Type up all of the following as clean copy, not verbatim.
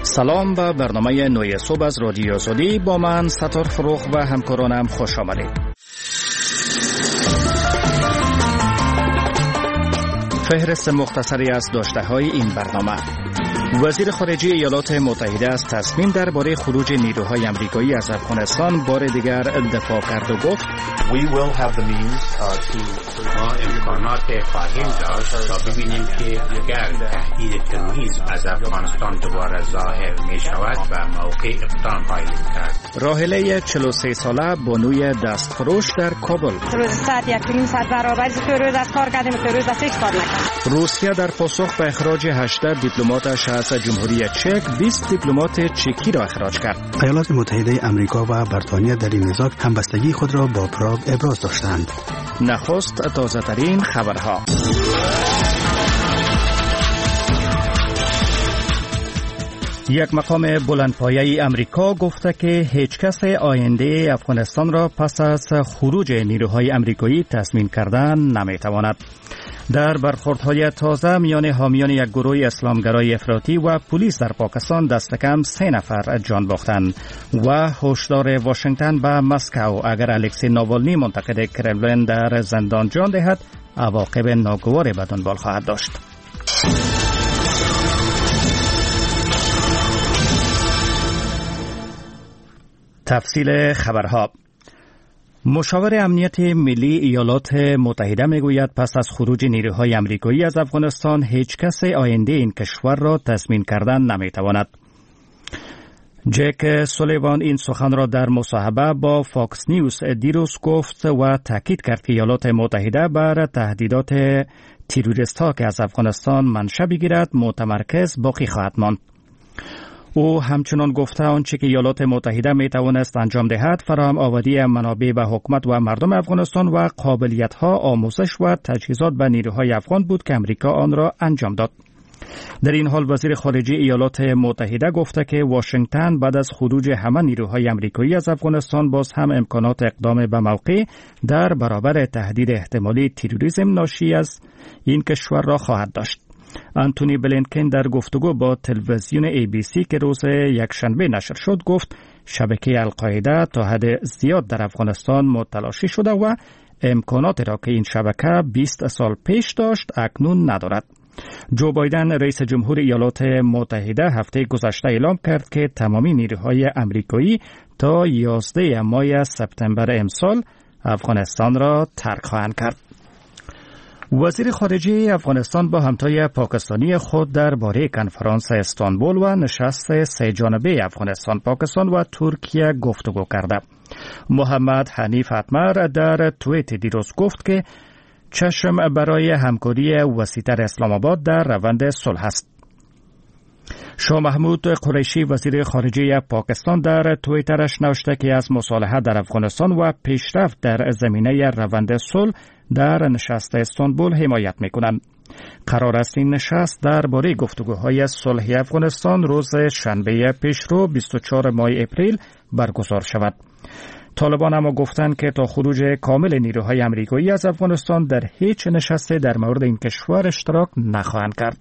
سلام به برنامه نوی صبح از رادیو آزادی. با من ستار فروخ و همکارانم خوش آمدید. فهرست مختصری از داشته‌های این برنامه. وزیر خارجه ایالات متحده از تصمیم درباره خروج نیروهای آمریکایی از افغانستان بار دیگر دفاع کرد و گفت ما امکانات خواهیم داشت تا ببینیم که اگر تهدید تروریسم از افغانستان دوباره ظاهر می شود و موقع اقدام خواهیم کرد. راهله 43 ساله بانوی دستفروش در کابل. روز ساعت 1.5 برابر روز از کار کردیم، روز از هیچ کار نکرد. روسیه در پاسخ به اخراج 18 دیپلماتش از جمهوری چک 20 دیپلمات چکی را اخراج کرد. ایالات متحده آمریکا و بریتانیا در این نزاع همبستگی خود را با پراگ ابراز داشتند. نخست تازه ترین خبرها. یک مقام بلندپایه امریکا گفته که هیچ کس آینده افغانستان را پس از خروج نیروهای امریکایی تضمین کردن نمیتواند. در برخوردهای تازه میان حامیان یک گروه اسلامگرای افراطی و پلیس در پاکستان دست کم 3 نفر جان باختند و هشدار واشنگتن به مسکو اگر الکسی ناوالنی منتقد کرملین در زندان جان دهد عواقب ناگواری به دنبال خواهد داشت. تفصیل خبرها. مشاور امنیت ملی ایالات متحده میگوید پس از خروج نیروهای آمریکایی از افغانستان هیچ کس آینده این کشور را تضمین کردن نمیتواند. جک سولیوان این سخن را در مصاحبه با فاکس نیوز دیروز گفت و تاکید کرد که ایالات متحده بر تهدیدات تروریست ها که از افغانستان منشأ بگیرد متمرکز باقی خواهد ماند. او همچنان گفته آنچه که ایالات متحده می توانست انجام دهد فراهم آوری منابع به حکومت و مردم افغانستان و قابلیت ها آموزش و تجهیزات به نیروهای افغان بود که امریکا آن را انجام داد. در این حال وزیر خارجه ایالات متحده گفته که واشنگتن بعد از خروج همه نیروهای امریکایی از افغانستان باز هم امکانات اقدام به موقع در برابر تهدید احتمالی تروریسم ناشی از این کشور را خواهد داشت. آنتونی بلینکن در گفتگو با تلویزیون ABC که روز یکشنبه نشر شد گفت شبکه القاعده تا حد زیاد در افغانستان متلاشی شده و امکاناتی را که این شبکه 20 سال پیش داشت اکنون ندارد. جو بایدن رئیس جمهور ایالات متحده هفته گذشته اعلام کرد که تمامی نیروهای آمریکایی تا 11 ماه سپتامبر امسال افغانستان را ترک خواهند کرد. وزیر خارجه افغانستان با همتای پاکستانی خود درباره کنفرانس استانبول و نشست 3 جانبه افغانستان، پاکستان و ترکیه گفتگو کرده. محمد حنیف اتمر در توییت دیروز گفت که چشم برای همکاری وسیع‌تر اسلام آباد در روند صلح است. شاه محمود قریشی وزیر خارجه پاکستان در توییترش نوشته که از مصالحه در افغانستان و پیشرفت در زمینه روند صلح در نشست استانبول حمایت می‌کنند. قرار است این نشست درباره گفتگوهای صلحی افغانستان روز شنبه پیشرو 24 ماه اپریل برگزار شود. طالبان اما گفتند که تا خروج کامل نیروهای آمریکایی از افغانستان در هیچ نشستی در مورد این کشور اشتراک نخواهند کرد.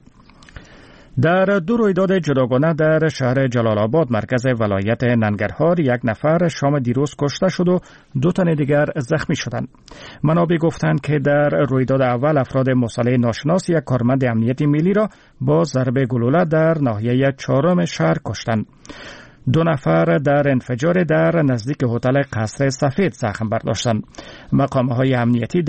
در 2 رویداد جداگانه در شهر جلال آباد مرکز ولایت ننگرهار 1 نفر شام دیروز کشته شد و 2 تن دیگر زخمی شدند. منابع گفتند که در رویداد اول افراد مسلح ناشناس یک کارمند امنیتی ملی را با ضربه گلوله در ناحیه 4 شهر کشتند. 2 نفر در انفجار در نزدیک هتل قصر سفید زخم برداشتند. مقام‌های امنیتی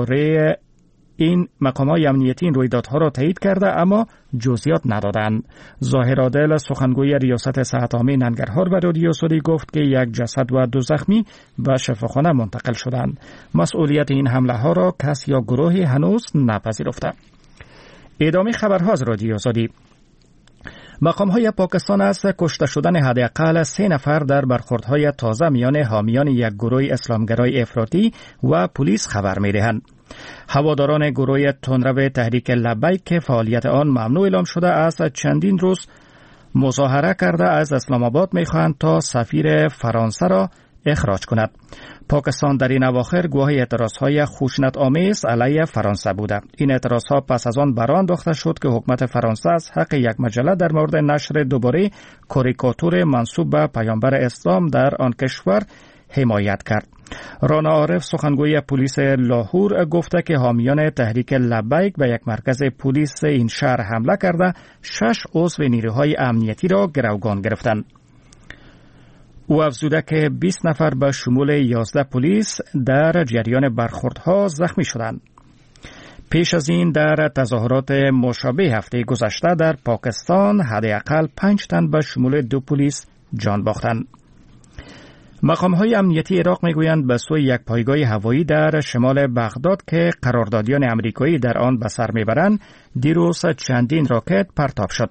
این رویدادها را تایید کرده اما جزئیات ندادند. ظاهر عادل سخنگوی ریاست صحت عامه ننگرهار و رادیو آزادی گفت که 1 جسد و 2 زخمی به شفاخانه منتقل شدند. مسئولیت این حمله ها را کس یا گروهی هنوز نپذیرفته. ادامه خبرها از رادیو آزادی. مقام‌های پاکستان از کشته شدن حداقل 3 نفر در برخوردهای تازه میان حامیان یک گروه اسلامگرای افراطی و پلیس خبر می‌دهند. هواداران گروه تندرو تحریک لبیک که فعالیت آن ممنوع اعلام شده از چندین روز مظاهره کرده از اسلام آباد می‌خواهند تا سفیر فرانسه را اخراج کند. پاکستان در این اواخر گواه اعتراضهای خشونت آمیز علیه فرانسه بوده. این اعتراضها پس از آن برآن انداخته شد که حکومت فرانسه از حق یک مجله در مورد نشر دوباره کاریکاتور منسوب به پیامبر اسلام در آن کشور حمایت کرد. رانا عارف سخنگوی پلیس لاهور گفته که حامیان تحریک لبیک به یک مرکز پلیس این شهر حمله کرده 6 عضو نیروهای امنیتی را گروگان گرفتند. او افزوده که 20 نفر به شمول 11 پلیس در جریان برخوردها زخمی شدند. پیش از این در تظاهرات مشابه هفته گذشته در پاکستان حداقل 5 تن به شمول 2 پلیس جان باختند. مقام‌های امنیتی عراق می‌گویند به سوی یک پایگاه هوایی در شمال بغداد که قراردادیان آمریکایی در آن به سر می‌برند دیروز چندین راکت پرتاب شد.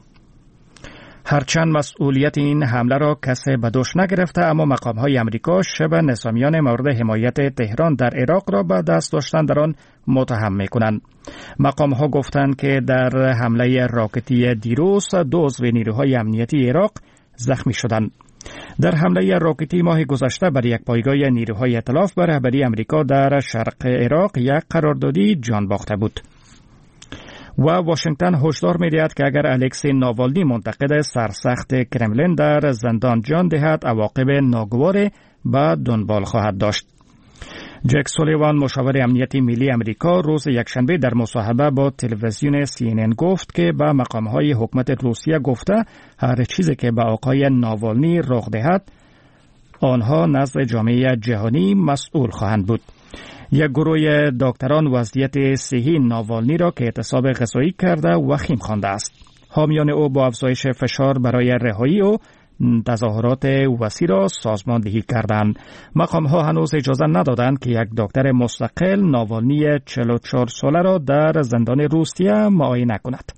هرچند مسئولیت این حمله را کسی به دوش نگرفته، اما مقام‌های آمریکا شبه نظامیان مورد حمایت تهران در عراق را به دست داشتن در آن متهم می‌کنند. مقام‌ها گفتند که در حمله راکتی دیروز 2 عضو نیروهای امنیتی عراق زخمی شدند. در حمله راکتی ماه گذشته بر یک پایگاه نیروهای ائتلاف به رهبری آمریکا در شرق عراق یک قراردادی جان باخته بود. و واشنگتن هشدار می‌دهد که اگر الکسی ناوالنی منتقد سرسخت کرملین در زندان جان دهد عواقب ناگوار به دنبال خواهد داشت. جک سولیوان مشاور امنیتی ملی آمریکا روز یکشنبه در مصاحبه با تلویزیون CNN گفت که به مقام‌های حکومت روسیه گفته هر چیزی که به آقای ناوالنی رخ دهد آنها نزد جامعه جهانی مسئول خواهند بود. یک گروه دکتران وضعیت صحی ناوالنی را که اعتصاب غذایی کرده وخیم خوانده است. حامیان او با افزایش فشار برای رهایی او تظاهرات وسیع را سازماندهی کردند. مقام‌ها هنوز اجازه ندادند که یک دکتر مستقل ناوالنی 44 ساله را در زندان روسیه معاینه کند.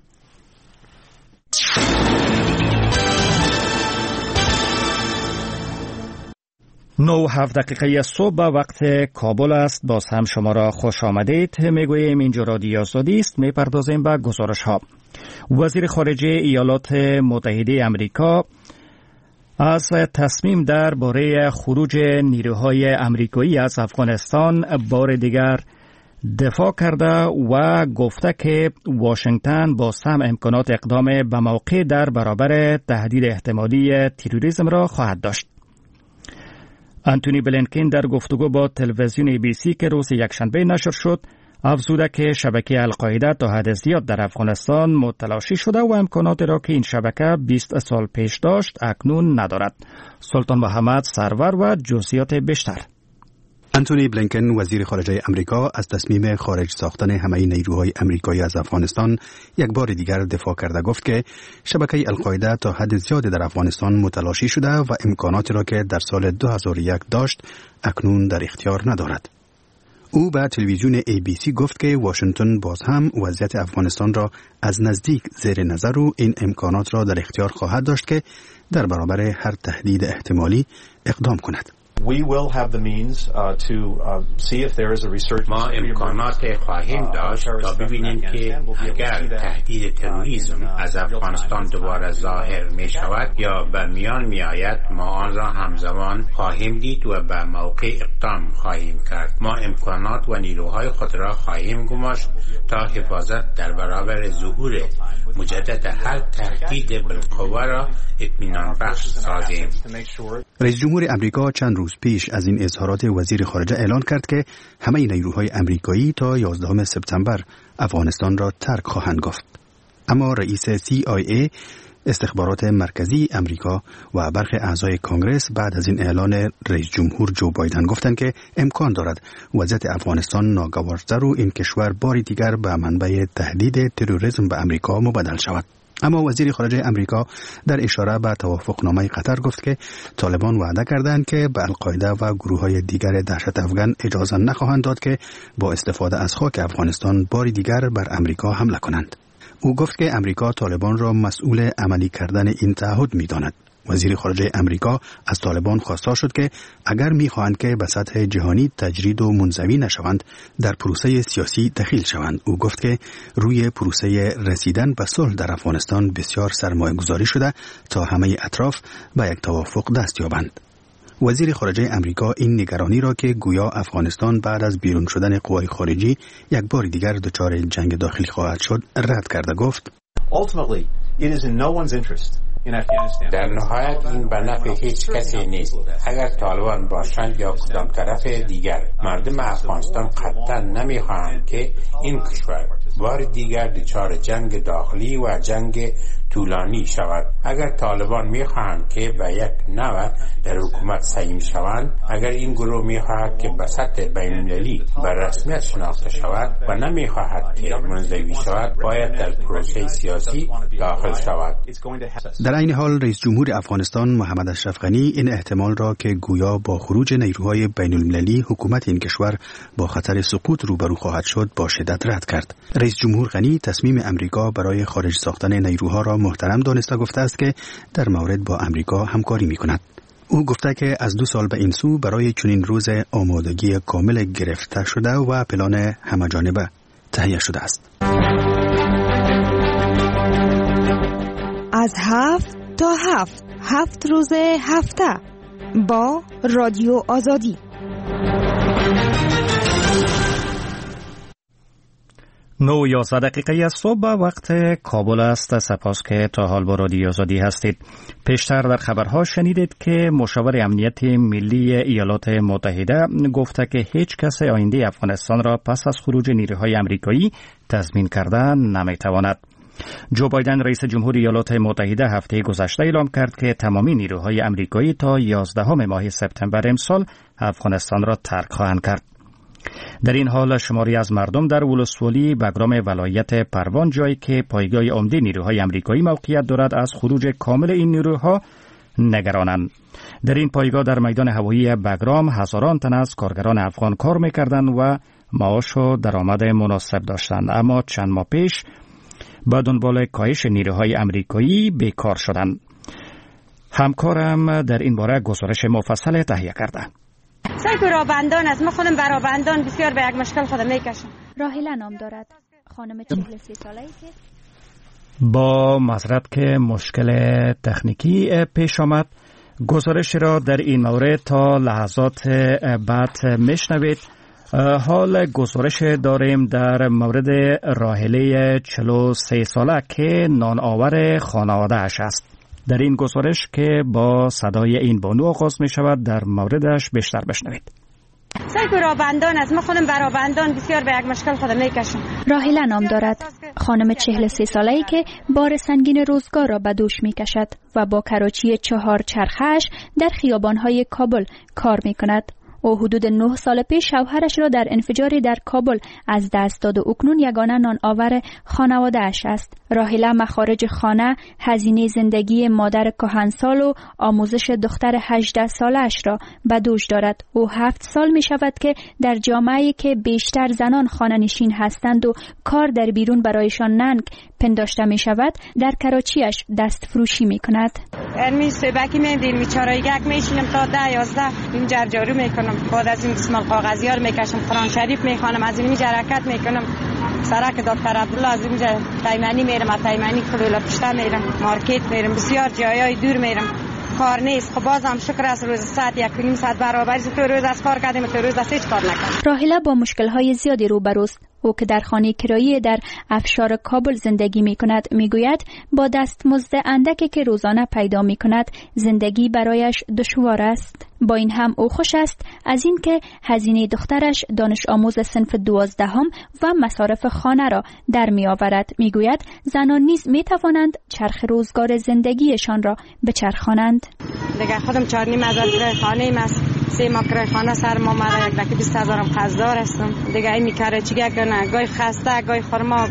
9:07 صبح به وقت کابل است. باز هم شما را خوش آمدید. میگوییم اینجا رادیو آزادی است. میپردازیم به گزارش ها. وزیر خارجه ایالات متحده آمریکا از تصمیم درباره خروج نیروهای آمریکایی از افغانستان بار دیگر دفاع کرده و گفته که واشنگتن با سهم امکانات اقدام به موقع در برابر تهدید احتمالی تروریسم را خواهد داشت. آنتونی بلینکن در گفتگو با تلویزیون ABC که روز یکشنبه نشر شد افزوده که شبکه القاعده تا حد زیاد در افغانستان متلاشی شده و امکاناتی را که این شبکه 20 سال پیش داشت اکنون ندارد. سلطان محمد سرور و جزئیات بیشتر. آنتونی بلینکن وزیر خارجه آمریکا از تصمیم خارج ساختن همه نیروهای آمریکایی از افغانستان یک بار دیگر دفاع کرده گفت که شبکه القاعده تا حد زیادی در افغانستان متلاشی شده و امکاناتی را که در سال 2001 داشت اکنون در اختیار ندارد. او به تلویزیون ABC گفت که واشنگتن باز هم وضعیت افغانستان را از نزدیک زیر نظر و این امکانات را در اختیار خواهد داشت که در برابر هر تهدید احتمالی اقدام کند. ما امکانات خواهیم داشت تا ببینیم که اگر تهدید تروریسم از افغانستان دوباره ظاهر می شود یا به میان می آید ما آن را همزمان خواهیم دید و به موقع اقدام خواهیم کرد. ما امکانات و نیروهای خود را خواهیم گماشت تا حفاظت در برابر ظهور مجدد هر تهدید بالقوه را اطمینان بخش سازیم. رئیس جمهور آمریکا چند روز پیش از این اظهارات وزیر خارجه اعلان کرد که همه نیروهای آمریکایی تا 11 سپتامبر افغانستان را ترک خواهند گفت. اما رئیس CIA استخبارات مرکزی آمریکا و برخی اعضای کنگره بعد از این اعلان رئیس جمهور جو بایدن گفتند که امکان دارد وضعیت افغانستان ناگوارتر و این کشور باری دیگر به منبع تهدید تروریسم به آمریکا مبدل شود. اما وزیر خارجه آمریکا در اشاره به توافقنامه قطر گفت که طالبان وعده کردند که به القاعده و گروه‌های دیگر دهشت افغان اجازه نخواهند داد که با استفاده از خاک افغانستان باری دیگر بر آمریکا حمله کنند. او گفت که آمریکا طالبان را مسئول عملی کردن این تعهد می‌داند. وزیر خارجه آمریکا از طالبان خواستار شد که اگر می‌خواهند که به سطح جهانی تجرید و منزوی نشوند در پروسه سیاسی دخیل شوند. او گفت که روی پروسه رسیدن به صلح در افغانستان بسیار سرمایه‌گذاری شده تا همه اطراف به یک توافق دست یابند. وزیر خارجه امریکا این نگرانی را که گویا افغانستان بعد از بیرون شدن قوای خارجی یک بار دیگر دچار جنگ داخلی خواهد شد رد کرده گفت در نهایت این به نفع هیچ کسی نیست. اگر طالبان باشند یا کدام طرف دیگر، مردم افغانستان قطعا نمیخواهند که این کشور بار دیگر دچار جنگ داخلی و جنگ طولانی شود. اگر طالبان میخواهند که به یک نوع در حکومت سهیم شوند، اگر این گروه میخواهد که به سطح بین‌المللی به رسمیت شناخته شود و نمیخواهد که منزوی شود، باید در پروسه سیاسی داخل شود. در این حال رئیس جمهور افغانستان محمد اشرف غنی این احتمال را که گویا با خروج نیروهای بین‌المللی حکومت این کشور با خطر سقوط روبرو خواهد شد با شدت رد کرد. رئیس جمهور غنی تصمیم امریکا برای خارج ساختن نیروها را محترم دانسته گفته است که در مورد با امریکا همکاری می‌کند. او گفته که از 2 سال به این سو برای چنین روز آمادگی کامل گرفته شده و پلان همه‌جانبه تهیه شده است. از 7 تا 7 روز هفته با رادیو آزادی. 9:11 صبح وقت کابل است. سپاس که تا حال با رادیو آزادی هستید. پیشتر در خبرها شنیدید که مشاور امنیت ملی ایالات متحده گفته که هیچ کس آینده افغانستان را پس از خروج نیروهای آمریکایی تضمین کردن نمیتواند. جو بایدن رئیس جمهور ایالات متحده هفته گذشته اعلام کرد که تمامی نیروهای آمریکایی تا 11 ماه سپتامبر امسال افغانستان را ترک خواهند کرد. در این حال شماری از مردم در ولسوالی بگرام ولایت پروان، جایی که پایگاه عمده نیروهای آمریکایی موقعیت دارد، از خروج کامل این نیروها نگرانند. در این پایگاه در میدان هوایی بگرام هزاران تن از کارگران افغان کار می‌کردند و معاش و درآمد مناسب داشتند، اما چند ماه پیش با دنبال کاهش نیروهای آمریکایی بیکار شدند. همکارم در این باره گزارش مفصل تهیه کرده. سایکو رابندان است. ما خودم برابندان بسیار به یک مشکل خودم میکشم. راهیله نام دارد. خانم 43 ساله‌ای که با معذرت که مشکل تکنیکی پیش آمد. گزارش را در این مورد تا لحظات بعد میشنوید. حال گزارش داریم در مورد راهیله 43 ساله که نان آور خانواده اش است. در این گزارش که با صدای این بانو آغاز می شود در موردش بیشتر بشنوید. سایکو رابندان است. ما خودم برابندان بسیار به یک مشکل خودم میکشم. راهیله نام دارد. خانم 43 ساله‌ای که بار سنگین روزگار را به دوش می کشد و با کراچی 4 چرخش در خیابان‌های کابل کار می کند. او حدود 9 سال پیش شوهرش را در انفجاری در کابل از دست داد و اکنون یگانه نان آور خانواده اش است. راهیله مخارج خانه، هزینه زندگی مادر کهنسال و آموزش دختر 18 ساله اش را به دوش دارد. او 7 سال می شود که در جامعه‌ای که بیشتر زنان خانه نشین هستند و کار در بیرون برایشان ننگ پنداشته می شود، در کراچیش دست فروشی می کند. می سبکی میدیم میچارایگک میشینم تا 10-11 این جرجارو میکنم. بعد از این دستمال کاغذی ها رو میکشم، قرآن شریف میخوانم، از این حرکت میکنم. سرک دکتر عبدالله از اینجا تایمانی میرم، از تایمانی کلولا پشته میرم، مارکت میرم، بسیار جایای دور میرم. کار نیست. خب بازم شکر است روز ساعت 1.5 ساعت برابر تو روز از کار کردیم، تو روز از هیچ کار نکردم. راهیله با مشکل‌های زیادی روبروست. او که در خانه کرایی در افشار کابل زندگی می کند می گوید با دستمزد اندکی که روزانه پیدا می کند زندگی برایش دشوار است. با این هم او خوش است از این که هزینه دخترش دانش آموز صنف 12 و مصارف خانه را در می آورد. می گوید زنان نیز می توانند چرخ روزگار زندگیشان را بچرخانند. دیگه خودم 4,500 کرایه خانه ایم است. 3 ماه کرایه خانه سر ما اومده، یک لکی 20,000 قرضدار هستم. دیگه این میکره چیگه کنه، گاهی خسته، گاهی خرما،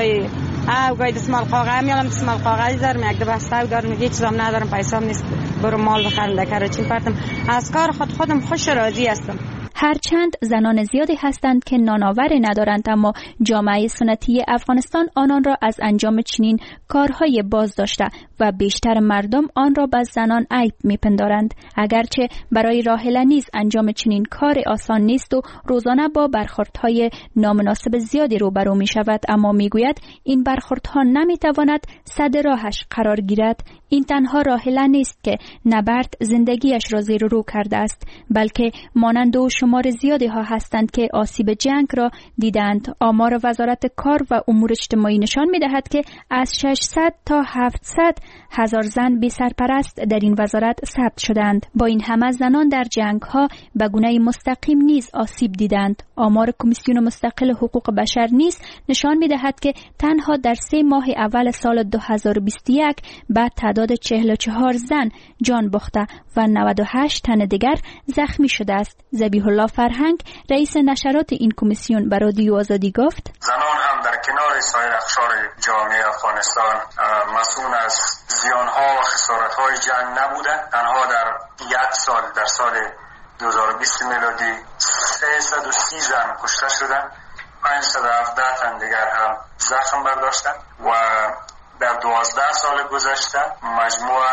گاهی دستمال کاغذ میارم، دستمال کاغذی دارم، یک دو بسته دارم، هیچ چیزام ندارم، پیسام نیست برو مال بخرم. در کراچی پرتم از کار خودم خوش راضی هستم. هرچند زنان زیادی هستند که نانآوری ندارند، اما جامعه سنتی افغانستان آنان را از انجام چنین کارهای باز داشته و بیشتر مردم آن را به زنان عیب میپندارند. اگرچه برای راحله نیز انجام چنین کار آسان نیست و روزانه با برخوردهای نامناسب زیادی روبرو می شود، اما میگوید این برخوردها نمیتواند صد راهش قرار گیرد. این تنها راحله نیست که نبرد زندگیش را زیر رو کرده است، بلکه مانند و شمار زیادی ها هستند که آسیب جنگ را دیدند. آمار وزارت کار و امور اجتماعی نشان می دهد که از 600 تا 700 هزار زن بی سرپرست در این وزارت ثبت شدند. با این همه زنان در جنگ ها به گونه مستقیم نیز آسیب دیدند. آمار کمیسیون مستقل حقوق بشر نیز نشان می دهد که تنها در 3 ماه اول سال 2021 به تعداد 44 زن جان باخته و 98 تن دیگر زخمی شده است. ذبیح الله فرهنگ رئیس نشرات این کمیسیون به رادیو آزادی گفت: زنان هم در کنار سایر اقشار جامعه افغانستان مسئول از زیانها و خسارت‌های جنگ نبودند. تنها در یک سال، در سال 2020 میلادی 330 زن کشته شدند، 517 تن دیگر هم زخم برداشتند و در 12 سال گذشته مجموعاً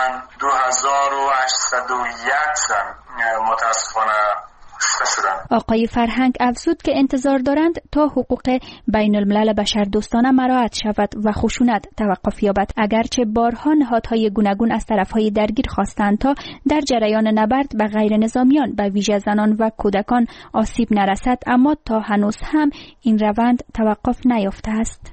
2801 زن متاسفانه کشته شدند. آقای فرهنگ افزود که انتظار دارند تا حقوق بین الملل بشردوستانه مراعات شود و خشونت توقف یابد. اگرچه بارها نهادهای گوناگون از طرفهای درگیر خواستند تا در جریان نبرد به غیر نظامیان به ویژه زنان و کودکان آسیب نرسد، اما تا هنوز هم این روند توقف نیافته است.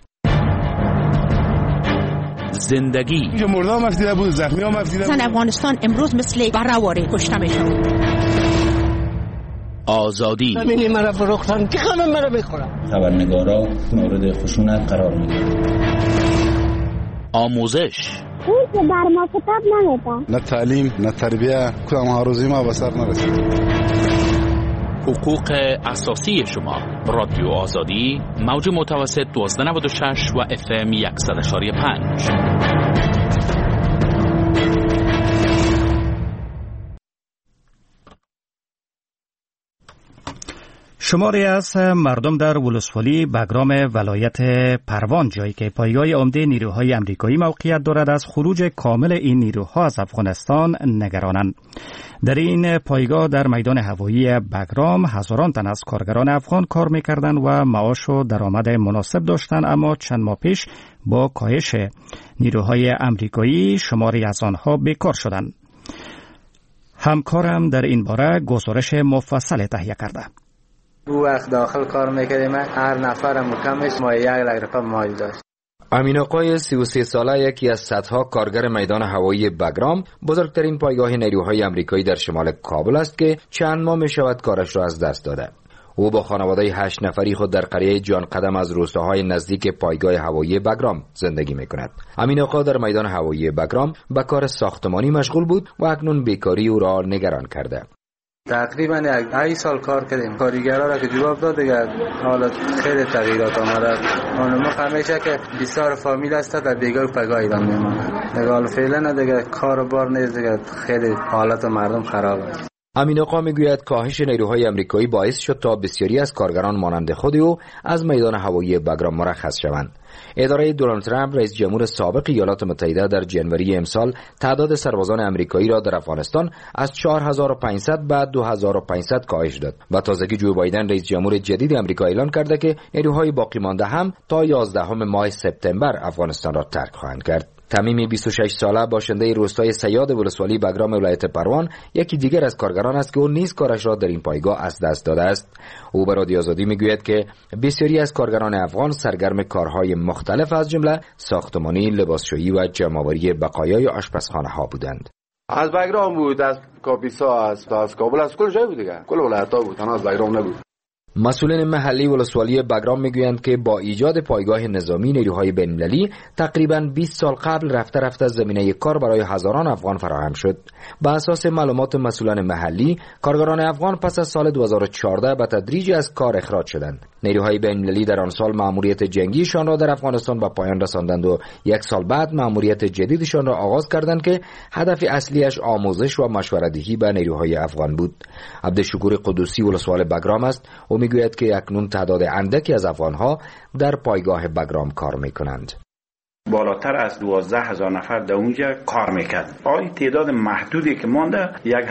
زندگی اینجا مردم مفتیده بود، زخمی ها مفتیده بود. افغانستان امروز مثل برهواره کشته میشود. آزادی همینی مرا فروختن که همه مرا میخورن. خبرنگارا مورد خشونت قرار میگیرن. آموزش اون که بر ما کتاب نمیده، نه تعلیم نه تربیه، کدام هاروزی ما به سر نرسید. حقوق اساسی شما. رادیو آزادی، موج متوسط 1296 و FM 100.5. شماری از مردم در ولسوالی بگرام ولایت پروان، جایی که پایگاه عمده نیروهای آمریکایی موقعیت دارد، از خروج کامل این نیروها از افغانستان نگرانند. در این پایگاه در میدان هوایی بگرام هزاران تن از کارگران افغان کار می‌کردند و معاش و درآمد مناسب داشتند، اما چند ماه پیش با کاهش نیروهای آمریکایی شماری از آنها بیکار شدند. همکارم در این باره گزارش مفصل تهیه کرده. او وقت داخل کار میکردیم، هر نفرم کمش ما 1 لک روپیه مایل داشت. امین آقای 33 ساله یکی از صدها کارگر میدان هوایی بگرام، بزرگترین پایگاه نیروهای آمریکایی در شمال کابل است که چند ماه می شود کارش را از دست داده. او با خانواده 8 نفری خود در قریه جان قدم از روستاهای نزدیک پایگاه هوایی بگرام زندگی می کند. امین آقا در میدان هوایی بگرام به کار ساختمانی مشغول بود و اکنون بیکاری او را نگران کرده. تقریبا 8 سال کار کردیم. کارگرها را که جواب داد دیگه حالا خیلی تغییرات آمده. اونم همیشه که بسیار فامیل است در دیگه پگاه ایران میمونه. دیگه حالا فعلا دیگه کار و بار نیست، دیگه خیلی حالت مردم خراب است. امین آقا میگوید کاهش نیروهای آمریکایی باعث شد تا بسیاری از کارگران مانند خود او از میدان هوایی بگرام مرخص شوند. اداره دونالد ترامپ رئیس جمهور سابق ایالات متحده در جنوری امسال تعداد سربازان آمریکایی را در افغانستان از 4500 به 2500 کاهش داد و تازگی جو بایدن رئیس جمهور جدید آمریکا اعلان کرده که نیروهای باقی مانده هم تا 11 ماه سپتامبر افغانستان را ترک خواهند کرد. تمیم 26 ساله باشنده روستای سیاد ولسوالی بگرام ولایت پروان یکی دیگر از کارگران است که او نیز کارش را در این پایگاه از دست داده است. او به رادیو آزادی میگوید که بسیاری از کارگران افغان سرگرم کارهای مختلف از جمله ساختمانی، لباسشویی و جمع‌آوری بقایای آشپزخانه ها بودند. از بگرام بود، از کاپیسا، از کابل، از کل جای بود دیگه، کل ولایت‌ها بود، تنها از بگرام نبود. مسئولین محلی ولسوالی بگرام میگویند که با ایجاد پایگاه نظامی نیروهای بین‌المللی تقریباً 20 سال قبل رفته زمینه کار برای هزاران افغان فراهم شد. با اساس معلومات مسئولان محلی، کارگران افغان پس از سال 2014 به تدریج از کار اخراج شدند. نیروهای بین‌المللی در آن سال مأموریت جنگیشان را در افغانستان به پایان رساندند و یک سال بعد مأموریت جدیدشان را آغاز کردند که هدف اصلیش آموزش و مشوره‌دهی به نیروهای افغان بود. عبدالشکور قدوسی ولسوال بگرام است و میگوید که اکنون تعداد اندکی از افغانها در پایگاه بگرام کار میکنند. بالاتر از 12,000 نفر در اونجا کار میکرد. آی تعداد محدودی که مانده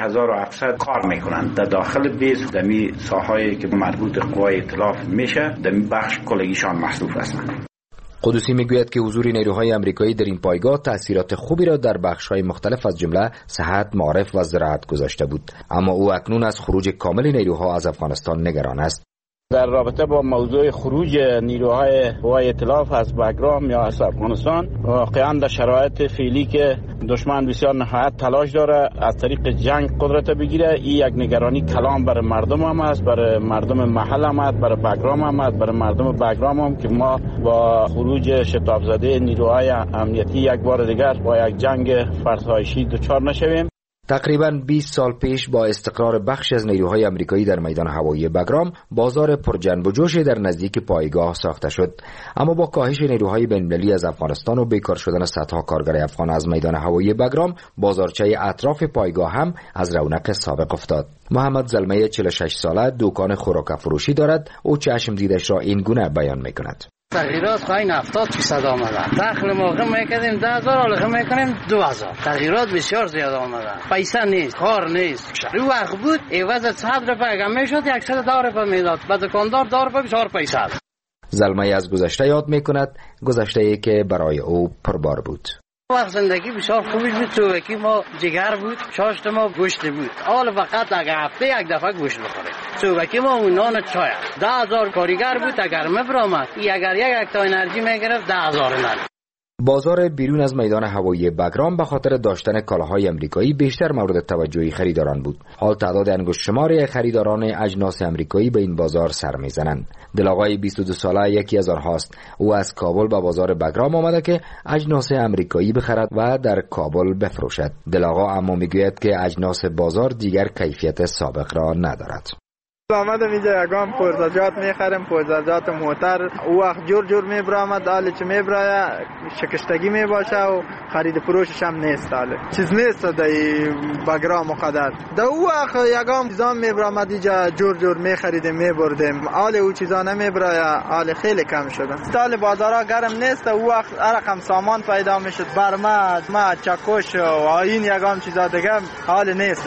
1,700 کار میکنند در داخل بیس دمی ساحایی که مربوط قوای ائتلاف میشه دمی بخش کلگیشان مصروف هستند. قدوسی میگوید که حضور نیروهای آمریکایی در این پایگاه تأثیرات خوبی را در بخش‌های مختلف از جمله صحت، معارف و زراعت گذاشته بود، اما او اکنون از خروج کامل نیروها از افغانستان نگران است. در رابطه با موضوع خروج نیروهای قوای ائتلاف از بگرام یا از افغانستان، واقعا در شرایط فعلی که دشمن بسیار نهایت تلاش داره از طریق جنگ قدرت بگیره، این یک نگرانی کلام برای مردم هم است، برای مردم محل هم است، برای بگرام هم است، برای مردم بگرام هم که ما با خروج شتاب زده نیروهای امنیتی یک بار دیگر با یک جنگ فرسایشی دچار نشویم. تقریباً 20 سال پیش با استقرار بخش از نیروهای آمریکایی در میدان هوایی بگرام، بازار پرجنب و جوش در نزدیک پایگاه ساخته شد. اما با کاهش نیروهای بین‌المللی از افغانستان و بیکار شدن صدها کارگر افغان از میدان هوایی بگرام، بازارچه اطراف پایگاه هم از رونق سابق افتاد. محمد زلمه 46 ساله دکان خوراک فروشی دارد. او چشم دیدش را این گونه بیان می‌کند. تغییرات خواهی 70% آمده. دخل ما غم میکردیم 10,000 حالا غم میکنیم 2,000. تغییرات بسیار زیاد آمده. پیسه نیست، کار نیست. رو وقت بود عوض 100 روپیه اگه میشد 110 روپیه میداد. به دکاندار 10 روپیه بسیار پیسه. زلمه از گذشته یاد میکند، گذشته‌ای که برای او پربار بود. وقت زندگی بسیار خوبی بود. توکی ما جگر بود، چاشت ما گوشت بود. حالا فقط اگه هفته یک دفعه گوشت بخوریم. توکی ما اون نان چای. 10,000 کارگر بود اگر مبرامد. اگر یک تا انرژی میگرفت 10,000 نان. بازار بیرون از میدان هوایی بگرام به خاطر داشتن کالاهای آمریکایی بیشتر مورد توجه خریداران بود. حال تعداد انگشت شماری خریداران اجناس آمریکایی به این بازار سر میزنند. دلاغای 22 ساله یکی از آنهاست. او از کابل به بازار بگرام آمده که اجناس آمریکایی بخرد و در کابل بفروشد. دلاغا اما میگوید که اجناس بازار دیگر کیفیت سابق را ندارد. آمدم اینجا یکم پرزجات میخرم، پرزجات موتر او وقت جور میبرامد، حالی چه میبرای شکستگی میباشه و خرید فروشش هم نیست. حالی چیز نیست دای بگرام و قدر دا او وقت یکم چیزا میبرامد اینجا جور میخریدیم میبردیم، حالی او چیزا نمیبرای، حالی خیلی کم شده. حالی بازارا گرم نیست، او وقت رقم سامان پیدا میشد، برمد ما چکش و این یکم چیزا دیگه حالی نیست.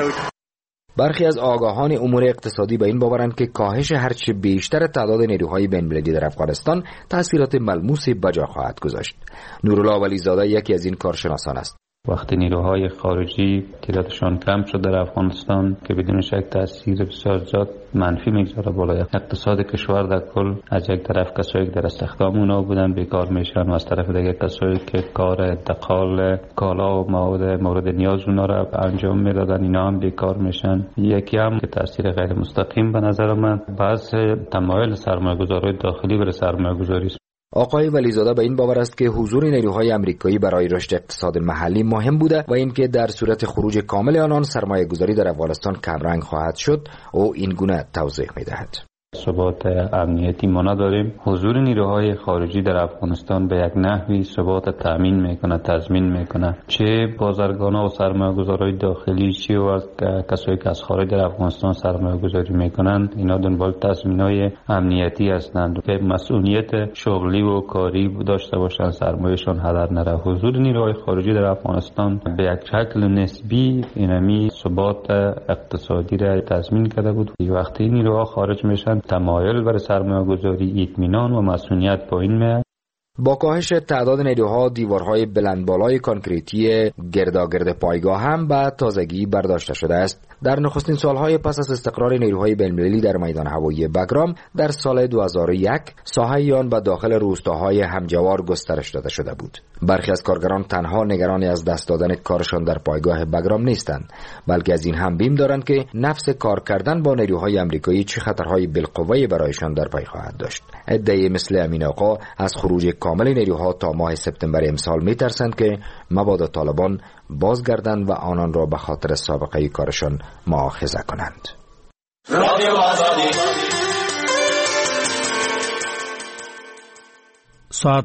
برخی از آگاهان امور اقتصادی به این باورند که کاهش هرچه بیشتر تعداد نیروهای بین‌المللی در افغانستان تأثیرات ملموسی به جا خواهد گذاشت. نورالله ولیزاده یکی از این کارشناسان است. وقتی نیروهای خارجی تعدادشان کم شد در افغانستان که بدون شک تاثیر بسیار زیاد منفی میگذاره بالای اقتصاد کشور در کل، از یک طرف کسایی که در استخدام اونا بودن بیکار میشن و از طرف دیگه کسایی که کار انتقال کالا و مورد نیاز اونا را انجام میدادن اینا هم بیکار میشن. یکی هم که تاثیر غیر مستقیم به نظر من بعض تمایل سرمایه‌گذارای داخلی بر سرمایه‌گذاری. آقای ولیزاده به این باور است که حضور نیروهای آمریکایی برای رشد اقتصاد محلی مهم بوده و اینکه در صورت خروج کامل آنان سرمایه‌گذاری در افغانستان کمرنگ خواهد شد. او این گونه توضیح می‌دهد. ثبات امنیتی ما نداریم. حضور نیروهای خارجی در افغانستان به یک نحوی ثبات تضمین میکنه، چه بازرگان‌ها و سرمایه‌گذارای داخلی چه و کسایی که از خارج در افغانستان سرمایه‌گذاری میکنند، اینا دنبال تضمین‌های امنیتی هستند که مسئولیت شغلی و کاری داشته باشند، سرمایه‌شان هدر نره. حضور نیروهای خارجی در افغانستان به یک شکل نسبی اینمی ثبات اقتصادی را تضمین کرده بود. وقتی نیروها خارج میشن تمایل برای سرمایه‌گذاری، اطمینان و مسئولیت پایین میاد. با کاهش تعداد نیروها، دیوارهای بلندبالای کانکریتی گرداگرد پایگاه هم به تازگی برداشته شده است. در نخستین سالهای پس از استقرار نیروهای بین‌المللی در میدان هوایی بگرام در سال 2001 ساحه آن به داخل روستاهای همجوار گسترش داده شده بود. برخی از کارگران تنها نگرانی از دست دادن کارشان در پایگاه بگرام نیستند، بلکه از این هم بیم دارند که نفس کار کردن با نیروهای آمریکایی چه خطرهای بالقوه برایشان در پی خواهد داشت. عده‌ای مثل امین آقا از خروج کامل نیروها تا ماه سپتامبر امسال می‌ترسند که مبادا طالبان بازگردند و آنان را به خاطر سابقه کارشان مؤاخذه کنند. رادیو آزادی. ساعت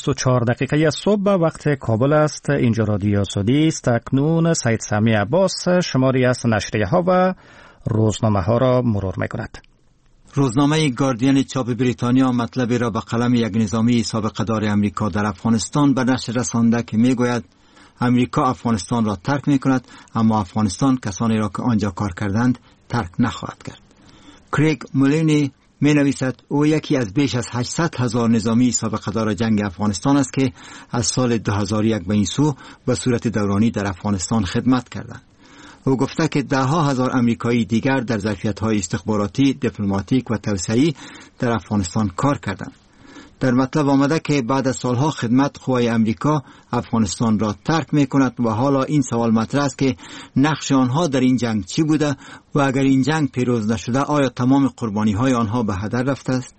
9:24 صبح وقت کابل است. اینجا رادیو آزادی است. اکنون سید سامی عباس شماری از نشریه ها و روزنامه ها را مرور می‌کند. روزنامه گاردین چاپ بریتانیا مطلبی را به قلم یک نظامی سابقه دار امریکا در افغانستان به نشر رسانده که میگوید امریکا افغانستان را ترک میکند، اما افغانستان کسانی را که آنجا کار کردند ترک نخواهد کرد. کریگ مولینی می نویسد او یکی از بیش از 800,000 نظامی سابقه دار جنگ افغانستان است که از سال 2001 به این سو به صورت دورانی در افغانستان خدمت کردند. او گفته که ده ها هزار امریکایی دیگر در ظرفیت‌های استخباراتی، دیپلماتیک و توسعه‌ای در افغانستان کار کردند. در مطلب آمده که بعد از سالها خدمت قوای امریکا افغانستان را ترک می‌کند و حالا این سوال مطرح است که نقش آنها در این جنگ چی بوده و اگر این جنگ پیروز نشده آیا تمام قربانی‌های آنها به هدر رفته است؟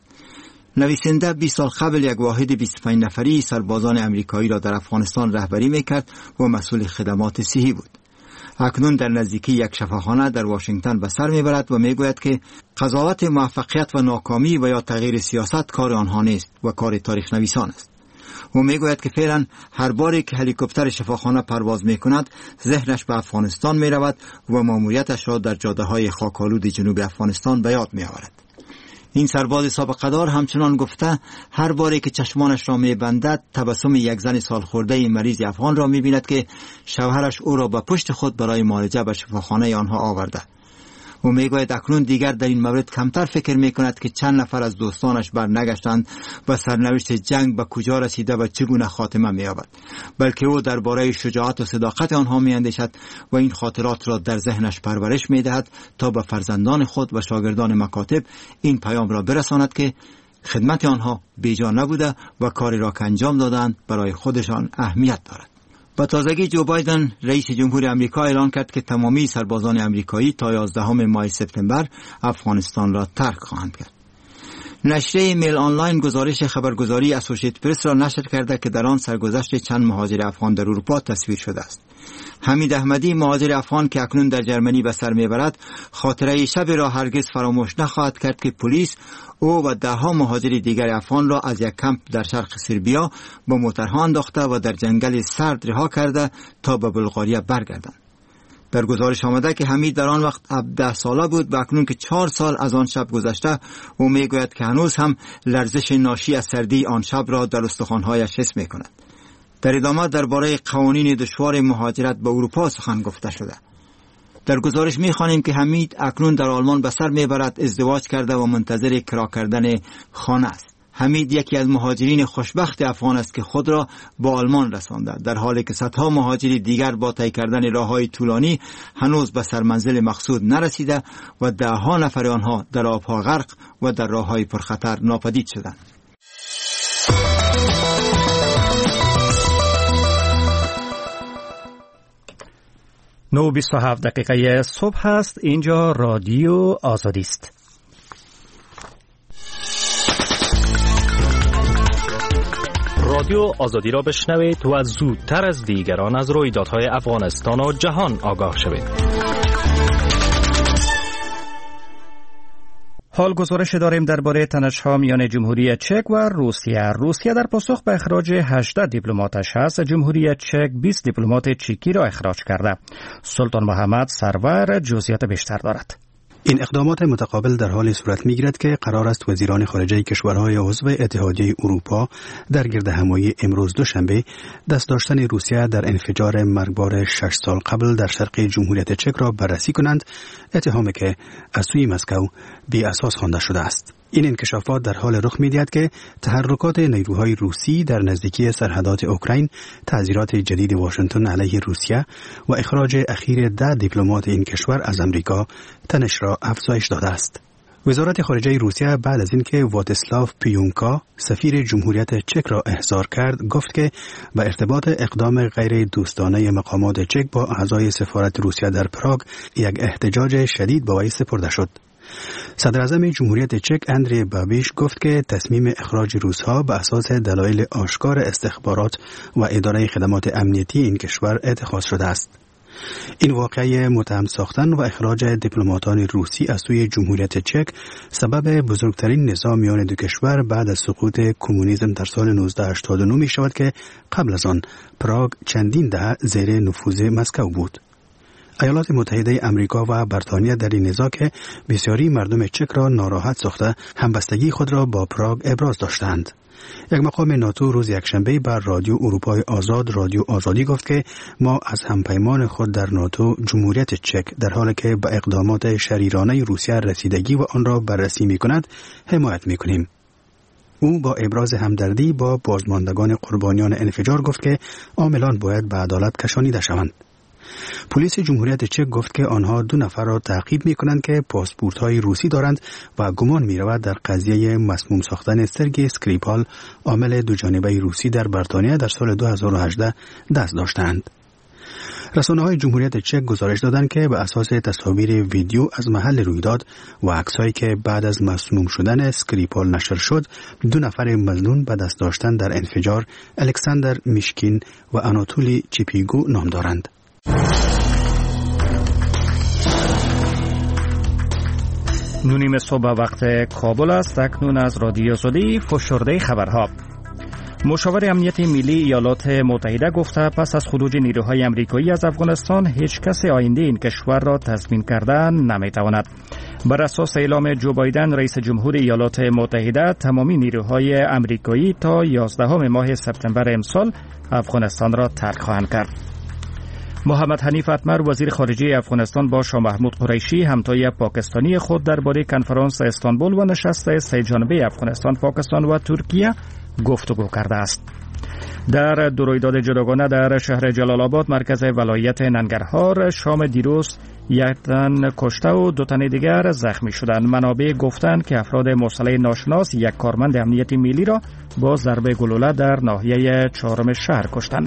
نویسنده 20 سال قبل یک واحد 25 نفری سربازان امریکایی را در افغانستان رهبری می‌کرد و مسئول خدمات صحی بود. اکنون در نزدیکی یک شفاخانه در واشنگتن به سر میبرد و میگوید که قضاوت موفقیت و ناکامی و یا تغییر سیاست کار آنها نیست و کار تاریخ نویسان است. او میگوید که فعلا هر باری که هلیکوپتر شفاخانه پرواز میکند ذهنش به افغانستان میرود و ماموریتش را در جاده‌های خاک‌آلود جنوب افغانستان به یاد میآورد. این سرباز سابقه دار همچنان گفته هر باری که چشمانش را میبندد تبسم یک زن سالخورده مریض افغان را میبیند که شوهرش او را به پشت خود برای معالجه به شفاخانه آنها آورده. او میگوید اکنون دیگر در این مورد کمتر فکر میکند که چند نفر از دوستانش برنگشتند و سرنوشت جنگ به کجا رسیده و چگونه خاتمه مییابد، بلکه او درباره شجاعت و صداقت آنها میاندیشد و این خاطرات را در ذهنش پرورش میدهد تا به فرزندان خود و شاگردان مکاتب این پیام را برساند که خدمت آنها بیجا نبوده و کاری را که انجام دادند برای خودشان اهمیت دارد. با تازگی جو بایدن رئیس جمهور آمریکا اعلان کرد که تمامی سربازان آمریکایی تا 11 ماه سپتامبر افغانستان را ترک خواهند کرد. نشریه میل آنلاین گزارش خبرگزاری اسوسییتد پرس را نشر کرده که در آن سرگذشت چند مهاجر افغان در اروپا تصویر شده است. حمید احمدی مهاجر افغان که اکنون در جرمنی به سر میبرد خاطره شب را هرگز فراموش نخواهد کرد که پلیس او و 10 مهاجر دیگر افغان را از یک کمپ در شرق سربیا با موترها انداخته و در جنگل سرد رها کرده تا به بلغاریا برگردند. در گزارش آمده که حمید در آن وقت 17 ساله بود و اکنون که 4 سال از آن شب گذشته او میگوید که هنوز هم لرزش ناشی از سردی آن شب را در استخوان‌هایش حس می‌کند. در ادامه درباره قوانین دشوار مهاجرت به اروپا سخن گفته شده. در گزارش می‌خوانیم که حمید اکنون در آلمان به سر میبرد، ازدواج کرده و منتظر کرا کردن خانه است. حمید یکی از مهاجرین خوشبخت افغان است که خود را به آلمان رسانده، در حالی که صدها مهاجر دیگر با طی کردن راه‌های طولانی هنوز به سرمنزل مقصود نرسیده و 10 نفر آنها در آب‌ها غرق و در راه‌های پرخطر ناپدید شدند. 9:27 صبح است. اینجا رادیو آزادی است. رادیو آزادی را بشنوید و زودتر از دیگران از رویدادهای افغانستان و جهان آگاه شوید. حال گزارش داریم درباره تنش‌ها میان جمهوری چک و روسیه در پاسخ به اخراج 18 دیپلماتش از جمهوری چک 20 دیپلمات چکی را اخراج کرده. سلطان محمد سرور جزئیات بیشتر دارد. این اقدامات متقابل در حال صورت می‌گیرد که قرار است وزیران خارجه کشورهای عضو اتحادیه اروپا در گردهمایی امروز دوشنبه دست داشتن روسیه در انفجار مرگبار 6 سال قبل در شرق جمهوریت چک را بررسی کنند، اتهامی که از سوی مسکو بی اساس خوانده شده است. این انکشافات در حال رخ می‌دهد که تحرکات نیروهای روسی در نزدیکی سرحدات اوکراین، تعزیرات جدید واشنگتن علیه روسیه و اخراج اخیر 10 دیپلمات این کشور از امریکا تنش را افزایش داده است. وزارت خارجه روسیه بعد از اینکه واتسلاو پیونکا سفیر جمهوریت چک را احضار کرد، گفت که به ارتباط اقدام غیر دوستانه مقامات چک با اعضای سفارت روسیه در پراگ یک احتجاج شدید به وی سپرده شد. صدر اعظم جمهوریت چک اندری بابیش گفت که تصمیم اخراج روس‌ها به اساس دلایل آشکار استخبارات و اداره خدمات امنیتی این کشور اتخاذ شده است. این واقعه متهم ساختن و اخراج دیپلماتان روسی از سوی جمهوریت چک سبب بزرگترین نزاع میان دو کشور بعد از سقوط کمونیسم در سال 1989 می شود که قبل از آن پراگ چندین دهه زیر نفوذ مسکو بود. ایالات متحده امریکا و بریتانیا در این نزاع که بسیاری مردم چک را ناراحت ساخته همبستگی خود را با پراگ ابراز داشتند. یک مقام ناتو روز یکشنبه بر رادیو اروپای آزاد رادیو آزادی گفت که ما از همپیمان خود در ناتو جمهوریت چک در حالی که به اقدامات شریرانه روسیه رسیدگی و آن را بررسی می‌کند حمایت می‌کنیم. او با ابراز همدردی با بازماندگان قربانیان انفجار گفت که عاملان باید به عدالت کشانیده شوند. پلیس جمهوریت چک گفت که آنها 2 نفر را تعقیب می‌کنند که پاسپورت‌های روسی دارند و گمان می‌رود در قضیه مسموم ساختن سرگئی اسکریپال، عامل دوجانبه روسی در بریتانیا در سال 2018 دست داشتند. رسانه‌های جمهوریت چک گزارش دادند که به اساس تصاویر ویدیو از محل رویداد و عکسایی که بعد از مسموم شدن اسکریپال نشر شد، 2 نفر مظنون به دست داشتن در انفجار الکساندر میشکین و آناتولی چیپیگو نام دارند. نونیم صبح وقت کابل است. اکنون از رادیو آزادی فشرده خبرها. مشاور امنیت ملی ایالات متحده گفته پس از خروج نیروهای امریکایی از افغانستان هیچ کس آینده این کشور را تضمین کردن نمیتواند. بر اساس اعلام جو بایدن رئیس جمهور ایالات متحده، تمامی نیروهای امریکایی تا 11 ماه سپتامبر امسال افغانستان را ترک خواهند کرد. محمد حنیف اتمر وزیر خارجه افغانستان با شاه محمود قریشی همتای پاکستانی خود درباره کنفرانس استانبول و نشست 3 جانبه افغانستان، پاکستان و ترکیه گفتگو کرده است. در 2 رویداد جداگانه در شهر جلال آباد مرکز ولایت ننگرهار شام دیروز 1 تن کشته و 2 تن دیگر زخمی شدند. منابع گفتند که افراد مسلح ناشناس یک کارمند امنیتی ملی را با ضربه گلوله در ناحیه 4 شهر کشتند.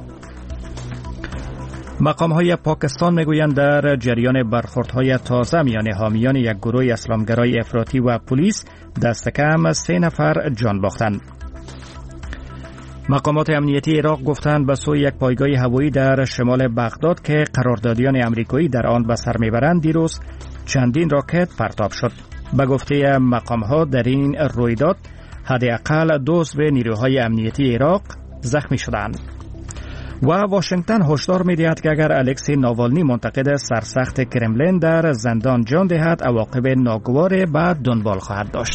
مقام‌های پاکستان میگویند در جریان برخوردهای تازه میان حامیان یک گروه اسلامگرای افراطی و پلیس دست کم 3 نفر جان باختند. مقامات امنیتی عراق گفتند به سوی یک پایگاه هوایی در شمال بغداد که قراردادیان امریکایی در آن به سر میبرند دیروز چندین راکت پرتاب شد. به گفته مقام‌ها در این رویداد حداقل 2 عضو نیروهای امنیتی عراق زخمی شدند. و واشنگتن هشدار می‌دهد که اگر الکسی ناوالنی منتقد سرسخت کرملین در زندان جان دهد عواقب ناگوار به دنبال خواهد داشت.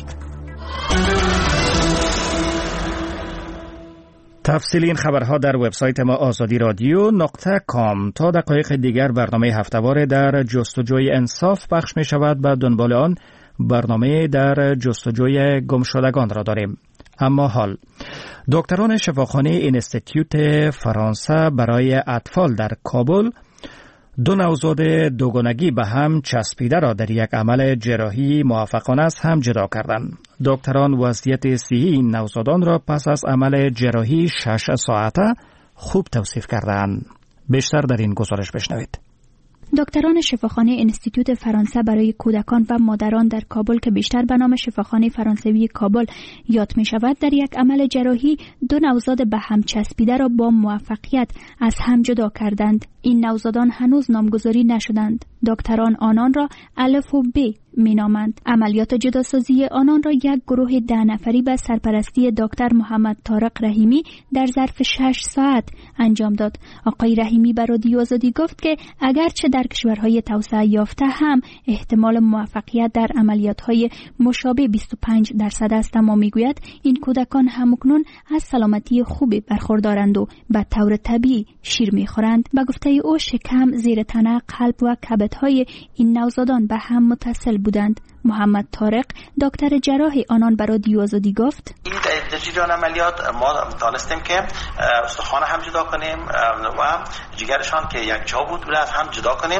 تفصیل این خبرها در وبسایت ما azadi.radio.com. تا دقایق دیگر برنامه هفته‌وار در جستجوی انصاف پخش می‌شود. به دنبال آن برنامه در جستجوی گمشدگان را داریم. اما حال دکتران شفاخانه اینستیتوت فرانسه برای اطفال در کابل 2 نوزاد دوگانگی به هم چسبیده را در یک عمل جراحی موفقانه از هم جدا کردند. دکتران وضعیت صحی این نوزادان را پس از عمل جراحی 6 ساعته خوب توصیف کردند. بیشتر در این گزارش بشنوید. دکتران شفاخانه اینستیتوت فرانسه برای کودکان و مادران در کابل که بیشتر به نام شفاخانه فرانسوی کابل یاد می شود، در یک عمل جراحی 2 نوزاد به هم چسبیده را با موفقیت از هم جدا کردند. این نوزادان هنوز نامگذاری نشدند. دکتران آنان را الف و ب می نامند. عملیات جداسازی آنان را یک گروه 10 نفری به سرپرستی دکتر محمد طارق رحیمی در ظرف 6 ساعت انجام داد. آقای رحیمی به رادیو آزادی گفت که اگرچه در کشورهای توسعه یافته هم احتمال موفقیت در عملیات‌های مشابه 25% است، اما میگوید این کودکان همکنون از سلامتی خوبی برخوردارند و به طور طبیعی شیر می‌خورند. به گفته او شکم، زیر تنه، قلب و کبد والدهای این نوزادان به هم متصل بودند. محمد طارق دکتر جراح آنان به رادیو آزادی گفت: این در جریان عملیات ما دانستیم که استخوان هم جدا کنیم و جگرشان که یک جا بود از هم جدا کنیم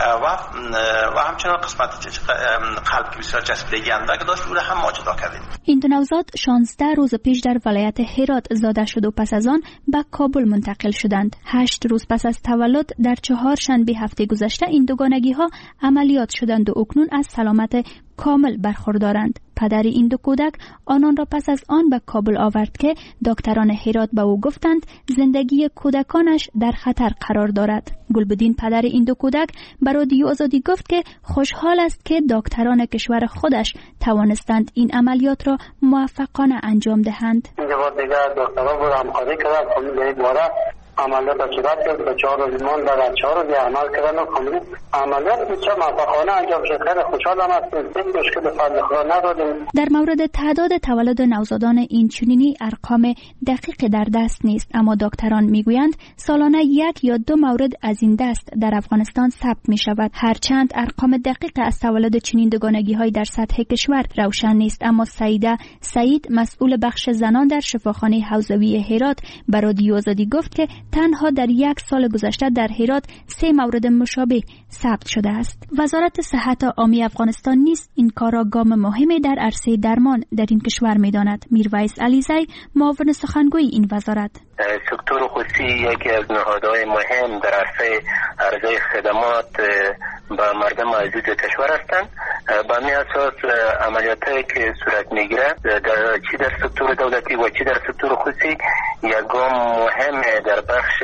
و همچنین قسمت قلب که بسیار چسبیدگی اندک داشت او را هم ما جدا کردیم. این دو نوزاد 16 روز پیش در ولایت هرات زاده شد و پس از آن به کابل منتقل شدند. 8 روز پس از تولد در چهارشنبه هفته گذشته این دوگانگی ها عملیات شدند و اکنون از سلامت کامل برخوردارند. پدر این دو کودک آنان را پس از آن به کابل آورد که دکتران هرات به او گفتند زندگی کودکانش در خطر قرار دارد. گلبدین پدر این دو کودک به رادیو آزادی گفت که خوشحال است که دکتران کشور خودش توانستند این عملیات را موفقانه انجام دهند. این بار دیگه دکترها بود همکاری کردند، کامل باره عملیات صورت کرد. به 4 روز مان در 4 روز عمل کردن و کامل عملیات بسیار موفقانه انجام شد. خیلی خوشحالم هستیم. هیچ مشکل فعلی خدا نداریم. در مورد تعداد تولد نوزادان این چنینی ارقام دقیق در دست نیست، اما دکتران میگویند سالانه 1 یا 2 مورد از این دست در افغانستان ثبت می شود. هرچند ارقام دقیق از تولد چنین دوگانگی های در سطح کشور روشن نیست، اما سعیده سعید مسئول بخش زنان در شفاخانه حوزوی هرات به رادیو آزادی گفت که تنها در 1 سال گذشته در هرات 3 مورد مشابه ثبت شده است. وزارت صحت عامه افغانستان نیز این کار را گام مهمی در عرصه درمان در این کشور می‌داند. میرویس علیزی معاون سخنگوی این وزارت: سکتور خصوصی یکی از نهادهای مهم در عرضه خدمات به مردم عزیز کشور هستند. به همین اساس عملیاتی که صورت میگیره چی در سکتور دولتی و چی در سکتور خصوصی یک گام مهم در بخش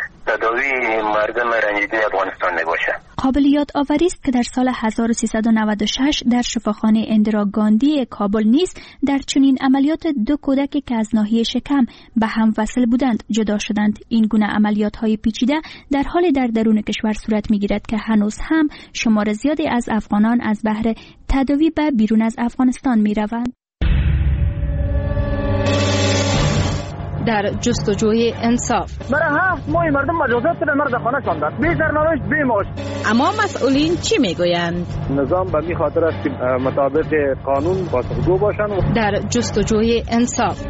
تداوی مردم رنجیده افغانستان میباشه. قابلیت آوری است که در سال 1396 در شفاخانه اندرا گاندی کابل نیز در چنین عملیات 2 کودک که از ناحیه شکم به هم وصل بودند جدا شدند. این گونه عملیات های پیچیده در حال در درون کشور صورت میگیرد که هنوز هم شمار زیادی از افغانان از بهر تداوی به بیرون از افغانستان میروند. در جستجوی انصاف برای 7 ماه مردم مجازات شدن، مرد خانه شدند، بی سرنوشت بی معاش. اما مسئولین چی میگویند؟ نظام به این خاطر است که مطابق قانون پاسخگو باشند. در جستجوی انصاف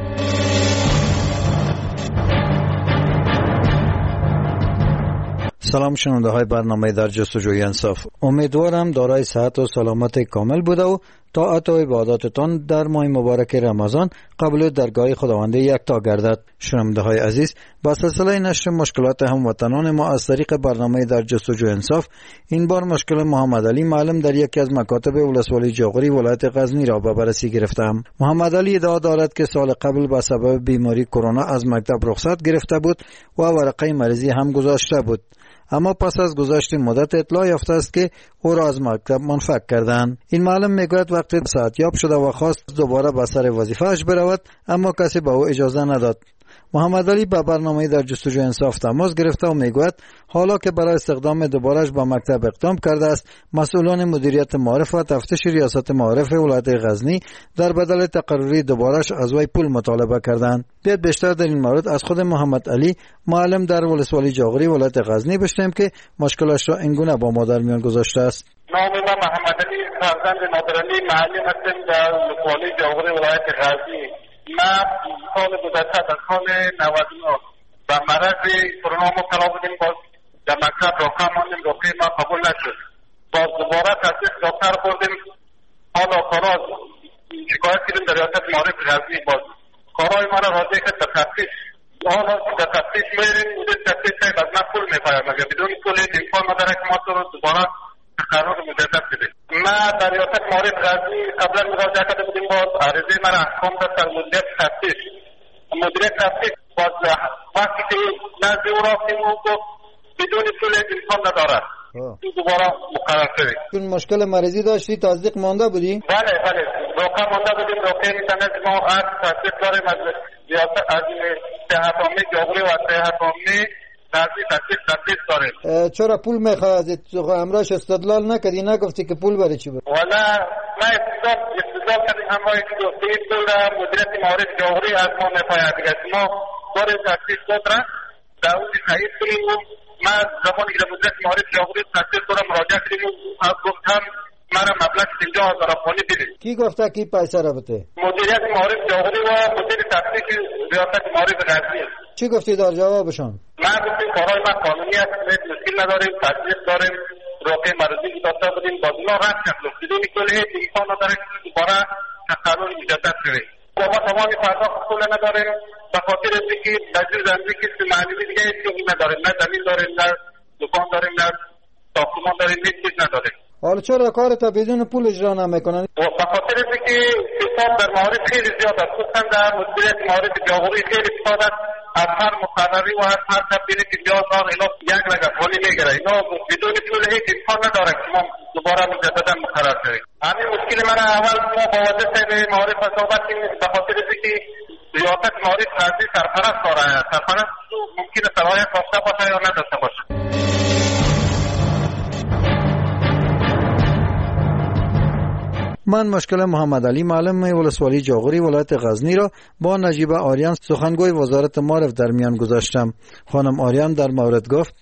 سلام شنونده های برنامه در جستجوی انصاف. امیدوارم دارای صحت و سلامت کامل بوده و طاعت و عبادتتان در ماه مبارک رمضان قبول درگاه خداوند یکتا گردد. شنونده های عزیز، با سلسله نشر مشکلات هموطنان ما از طریق برنامه در جستجوی انصاف، این بار مشکل محمد علی معلم در یکی از مکاتب ولسوالی جاغوری ولایت غزنی را به بررسی گرفتم. محمد علی ادعا دارد که سال قبل به سبب بیماری کرونا از مکتب رخصت گرفته بود و ورقه مریضی هم گذاشته بود، اما پس از گذشت مدت اطلاع یافته است که او را از مکتب منفک کردند. این معلم میگوید وقتی صحتیاب شده و خواست دوباره به سر وظیفه‌اش برود، اما کسی به او اجازه نداد. محمد علی به برنامه در جستجوی انصاف تماس گرفته و میگوید حالا که برای استخدام دوباره‌اش به مکتب اقدام کرده است، مسئولان مدیریت معارف و تفتیش ریاست معارف ولایت غزنی در بدل تقرری دوباره‌اش از وی پول مطالبه کردند. بیاید بیشتر در این مورد از خود محمد علی معلم در ولسوالی جاغوری ولایت غزنی بشنویم که مشکلش را اینگونه با ما در میان گذاشته است. نام ما محمد علی فرزند نادرعلی معلم هستم در ولسوالی جاغوری ولایت غزنی. ما سال گذشته در سال 99 به مرض کرونا مبتلا بودیم. باز در مکتب راقه ماندیم، راقه ما قبول نشد. باز دوباره تصدیق دکتر خوردیم. حالا کارا شکایت کردیم در ریاست معارف غزنی. باز کارای ما را راضی کرد به تفتیش. حالا در تفتیش میریم، مدیر تفتیش صاحب از من پول میخواهد، مگر بدون پول امکان نداره که ما تو رو دوباره تقرر مجدد بده. ما در ریاست معارف غزنی قبلا مراجعه کرده بودیم. باز عرضه من احکام دست از مدیریت تفتیش. مدیریت تفتیش باز وقتی که نزد او رفتیم او گفت بدون پول امکان نداره. دوباره مقرر شدیم. چون مشکل مریضی داشتی تصدیق مانده بودی؟ بله راقه مانده بودیم. راقه میتونه ما از تصدیق داریم از ریاست از صحت عامه جاغوری و صحت عامه تصدیق داریم. چرا پول میخواه از امراش استدلال نکردی؟ نگفتی که پول برای چی بود؟ والا ما استدلال کردیم همراهی که دوستی پول مدیریت معارف جاغوری از ما میخواهد. ما بار تصدیق دادن دعوتی خیلی کنیم و من زمانی که مدت معارف جاغوری تحصیل دارم مراجعه کردیم و گفتم مرا مبلغ 50,000 افغانی بده. کی گفته کی پیسه را بده؟ مدیریت معارف جاغوری و مدیر تحقیق ریاست معارف غزنی. چی گفتی در جوابشان؟ من گفتم کارهای من قانونی است، مشکل نداریم، تصدیق داریم، راقه مرضی که داشته بودیم با اونا رد کردیم. بدون کل هیچ امکان نداره که دوباره تقرر مجدد شده. ما تمام پرداخت پول نداریم به خاطر اینکه در زمینی که معلومی دیگه هیچ چیزی نداریم، نه زمین داریم، نه دکان داریم، نه ساختمان داریم، هیچ چیز نداریم. حالا چرا کارت بدون پول اجرا نمیکنن؟ به خاطر اینکه حساب در معارف خیلی زیاد است، خصوصا در مدیریت معارف جاغوری خیلی زیاد است. از هر مقرری و از هر تبدیلی که 50,000 اینا یک لگه پولی میگیره. اینا بدون پول هیچ امکان نداره که ما دوباره مجددا مقرر شویم. همین مشکل من اول ما با وزیر صاحب معارف صحبت کردیم به خاطر اینکه ریاست معارف غزنی سرپرست داره. سرپرست ممکنه صلاحیت داشته باشه یا نداشته باشه. من مشکل محمد علی معلم ولسوالی جاغوری ولایت غزنی را با نجیبه آریان سخنگوی وزارت معارف در میان گذاشتم. خانم آریان در مورد گفت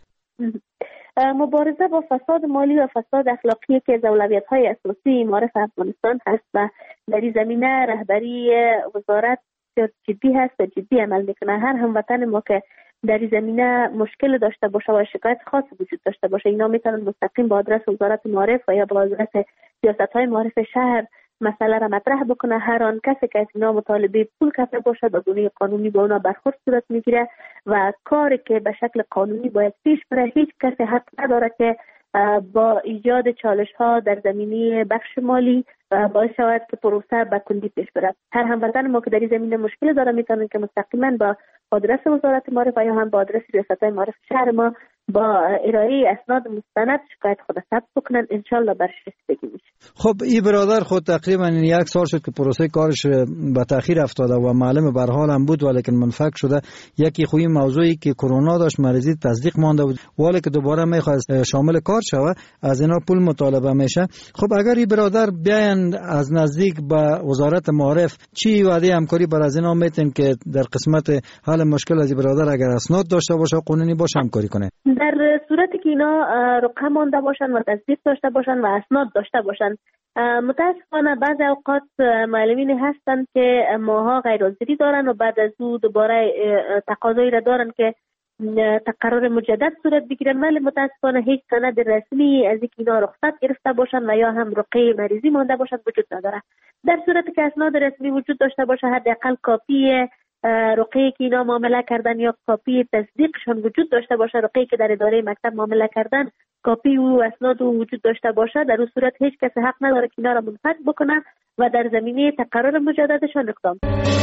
مبارزه با فساد مالی و فساد اخلاقی که از اولویت‌های اساسی معارف افغانستان هست و در این زمینه رهبری وزارت جدی هست و جدی عمل میکنه. هر هموطن ما که در این زمینه مشکل داشته باشه و شکایت خاص وجود داشته باشه، اینا میتونن مستقیم با آدرس وزارت معارف و یا با آدرس سیاست‌های معارف شهر مسئله را مطرح بکنه. هر آن کسی که از اینا مطالبه پول کرده باشه به گونه قانونی با اونا برخورد صورت میگیره و کاری که به شکل قانونی باید پیش بره. هیچ کسی حق نداره که با ایجاد چالش‌ها در زمینه بخش مالی باعث شود که پروسه به کندی پیش بره. هر هموطن ما که در این زمینه مشکل داره میتونن که مستقیما با آدرس وزارت معارف یا هم با آدرس ریاست‌های معارف شهر ما با ارائه اسناد مستند شکایت خود ثبت بکنن، انشالله برش رسیدگی میشه. خب این برادر خود تقریبا 1 سال شد که پروسه کارش به تاخیر افتاده و معلم به حال هم بود ولی که منفک شده. یکی خوی موضوعی که کرونا داشت مریضی تصدیق مانده بود ولی که دوباره میخواست شامل کار شوه از اینا پول مطالبه میشه. خب اگر این برادر بیاین از نزدیک به وزارت معارف چی وعده همکاری بر از اینا میتین که در قسمت حل مشکل از برادر اگر اسناد داشته باشه قانونی باشه همکاری کنه؟ در صورتی که اینا رقم مانده باشن و تصدیق داشته باشن و اسناد داشته باشن، متاسفانه بعضی اوقات معلمین هستن که ماها غیر حاضری دارن و بعد از او دوباره تقاضایی را دارن که تقرر مجدد صورت بگیرن، ولی متاسفانه هیچ سند رسمی از اینکه اینا رخصت گرفته باشن و یا هم رقیه مریضی مانده باشن وجود نداره. در صورتی که اسناد رسمی وجود داشته باشه، حداقل کاپی رقیه که اینا معامله کردن یا کاپی تصدیقشون وجود داشته باشه، رقیه که در اداره مکتب معامله کردن کاپی و اسناد وجود داشته باشه، در اون صورت هیچ کس حق نداره که اینا را منفک بکنه و در زمینه تقرر مجددشان اقدام.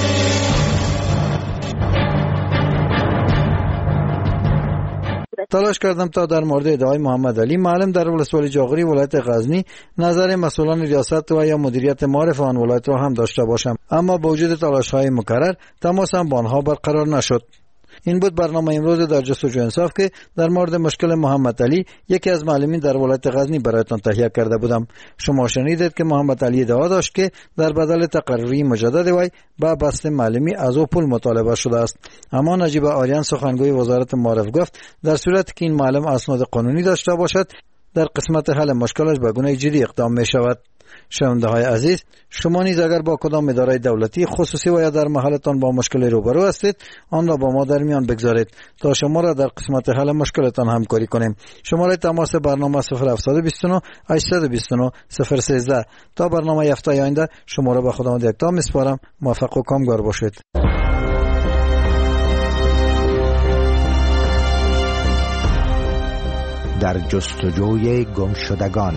تلاش کردم تا در مورد ادعای محمد علی معلم در ولسوالی جاغوری ولایت غزنی نظر مسئولان ریاست و یا مدیریت معارف آن ولایت را هم داشته باشم، اما با وجود تلاش‌های مکرر تماسم با آنها برقرار نشد. این بود برنامه امروز در جستجوی انصاف که در مورد مشکل محمد علی یکی از معلمین در ولایت غزنی برایتان تهیه کرده بودم. شما شنیدید که محمد علی ادعا داشت که در بدل تقرری مجدد وی با بست معلمی از او پول مطالبه شده است. اما نجیبه آریان سخنگوی وزارت معارف گفت در صورتی که این معلم اسناد قانونی داشته باشد در قسمت حل مشکلش به گونه جدی اقدام می شود. شنونده های عزیز، شما نیز اگر با کدام اداره دولتی خصوصی و یا در محلتان با مشکلی روبرو هستید آن را با ما در میان بگذارید تا شما را در قسمت حل مشکلتان همکاری کنیم. شماره تماس برنامه 0729 829 013. تا برنامه هفته آینده شما را به خداوند یکتا میسپارم. موفق و کامگار باشید. در جستجوی گمشدگان.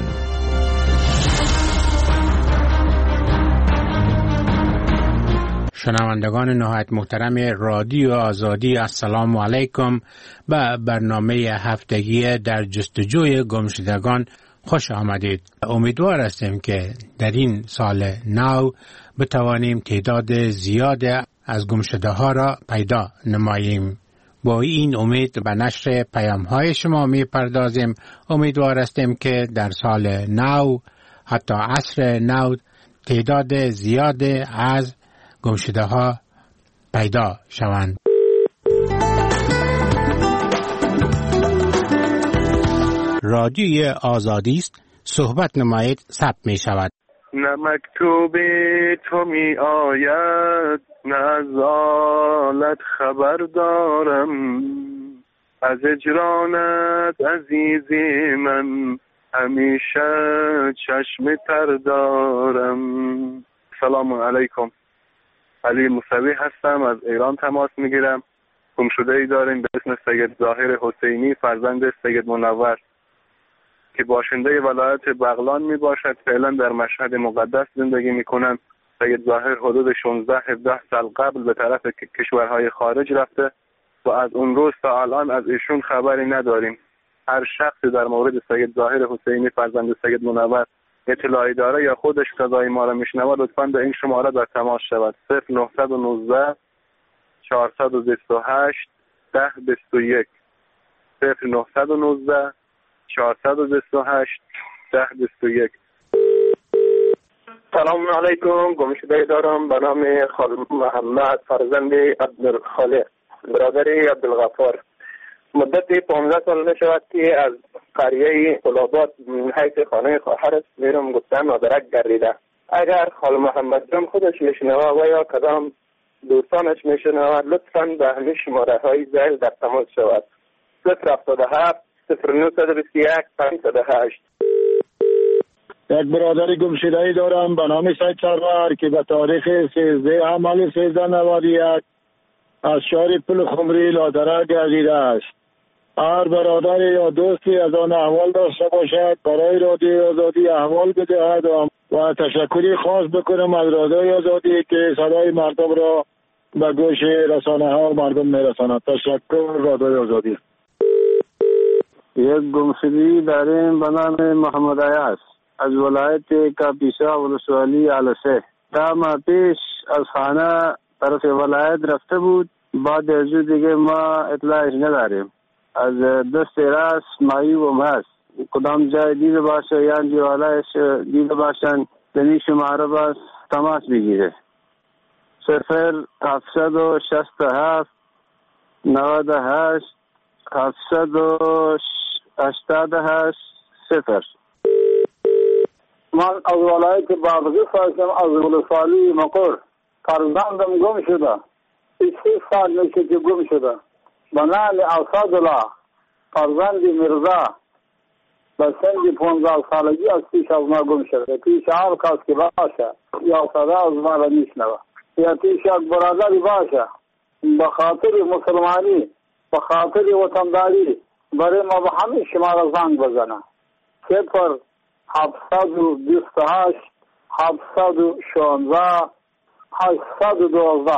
شنوندگان نهایت محترم رادیو آزادی، السلام علیکم. به برنامه هفتگی در جستجوی گمشدگان خوش آمدید. امیدوار هستیم که در این سال نو بتوانیم تعداد زیاد از گمشده ها را پیدا نماییم. با این امید به نشر پیام های شما می پردازیم. امیدوار هستیم که در سال نو، حتی عصر نو، تعداد زیاد از گمشده ها پیدا شوند. رادیوی آزادی است صحبت نمایید ثبت می شود. نه مکتوب تو می آید نه از آلت خبر دارم، از اجرانت عزیزی من همیشه چشم تر دارم. سلام علیکم، علی موسوی هستم، از ایران تماس میگیرم. گمشده ای داریم به اسم سید ظاهر حسینی فرزند سید منور که باشنده ولایت بغلان می باشد. فعلا در مشهد مقدس زندگی می کنند. سید ظاهر حدود 16-17 سال قبل به طرف کشورهای خارج رفته و از اون روز تا الان از ایشون خبری نداریم. هر شخصی در مورد سید ظاهر حسینی فرزند سید منور اطلاعی داره یا خودش صدای ما را میشنوه لطفاً به این شماره در تماس شود. 0919 428 1021 0919 428 1021. سلام علیکم، گمشده دارم به نام خالد محمد فرزند عبدالخالق برادر عبدالغفار. مدت 15 سال می شود که از قریه قلابات حیث خانه خواهرش میرم گفتن مادرک گردیده. اگر خال محمد جان خودش میشنوه و یا کدام دوستانش میشنوه لطفاً به همین شماره های زیل در تماس شود. 077 0921 508. یک برادر گمشده‌ای دارم به نام سید سرور که به تاریخ 13 حمل 1391 از شهر پل خمری لادره گردیده است. هر برادر یا دوستی از آن احوال داشته باشد برای رادیوی آزادی احوال بدهد و تشکری خاص بکنم از رادیوی آزادی که صدای مردم را به گوش رسانه ها و مردم میرساند. تشکر رادیوی آزادی. یک گمشدگی داریم به نام محمد عیاض از ولایت کاپیسا ولسوالی علسه. تا ماه پیش از خانه طرف ولایت رفته بود، بعد از دیگه ما اطلاعش نداریم. از دست راست مایوب هست، کدام جای دیده باشه یا جوالایش دیده باشن دنی شماره باز تماس بگیره. 0767 98 788 0. من از ولایت بادغیس هستم، از ولسوالی مقر. فرزندم گم شده، 6 سال میشه که گم شده. به نام اسدالله فرزند مرزا به سن 15 سالگی از پیش از ما گم شده. پیش هر کس که باشه یا صدا از ما را میشنوه یا پیش یک برادری باشه به خاطر مسلمانی به خاطر وطنداری برای ما به همین شماره زنگ بزنه. 0728 716 812.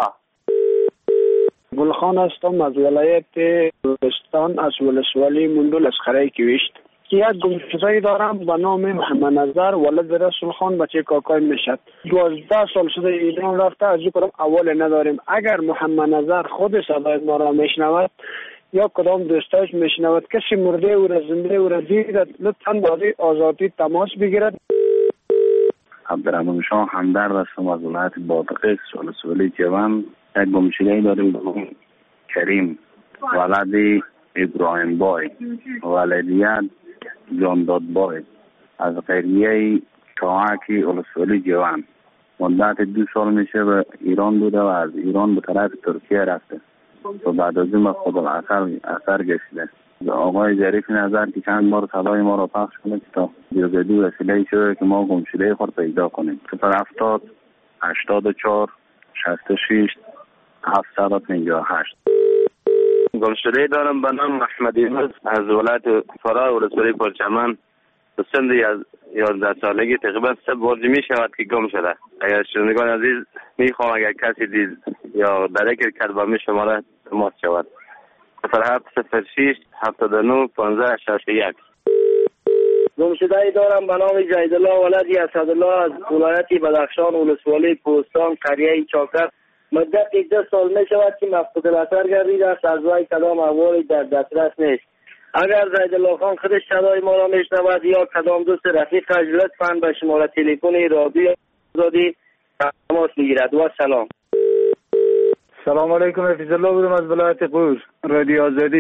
گلخان هستم از ولایت بلوچستان از ولسوالی مندول اسخره کویشت. یک گمشده‌ای دارم به نام محمد نظر ولد رسول خان بچه کاکای میشد. 12 سال شده ایران رفته، از او اول نداریم. اگر محمد نظر خود صدای ما را میشنود یا کدام دوستاش میشنود کسی مرده او را زنده او را دیدد لطفاً با آزادی تماس بگیرد. عبدالرحمن شاه همدرد هستم از ولایت بادغیس ولسوالی جوان. یک گمشده‌ای داریم به نام کریم ولد ابراهیم بای ولدیت جانداد بای از قریه چاهکی ولسوالی جوان. مدت 2 سال میشه به ایران بوده و از ایران به طرف ترکیه رفته و بعد از این خود اثر گشته. آقای ظریف نظر که چند بار صدای ما را پخش کنه تا جزدی وسیله شده که ما گمشده خود پیدا کنیم. 070 84 66 758. گمشده دارم به نام محمد یونس از ولایت فرا ولسوالی پرچمن. به سن 11 سالگی تقریبا 3 بار می شود که گم شده. اگر شنوندگان عزیز میخوام اگر کسی دید یا درک کرد با می شماره تماس شود. 0706 79 15 61. گمشده‌ای دارم به نام جیدالله ولدی اسدالله از ولایت بدخشان ولسوالی پوستان قریه چاکر. مدت 2 سال می شود که مفقود الاثر گردیده است، از وی کدام احوالی در دسترس نیست. اگر زیدالله خان خودش صدای ما را میشنود یا کدام دوست رفیقش لطفاً به شماره تلفن رادیو آزادی تماس بگیرد. و سلام. سلام علیکم، حفیظ الله بودم از ولایت قوز رادیو آزادی.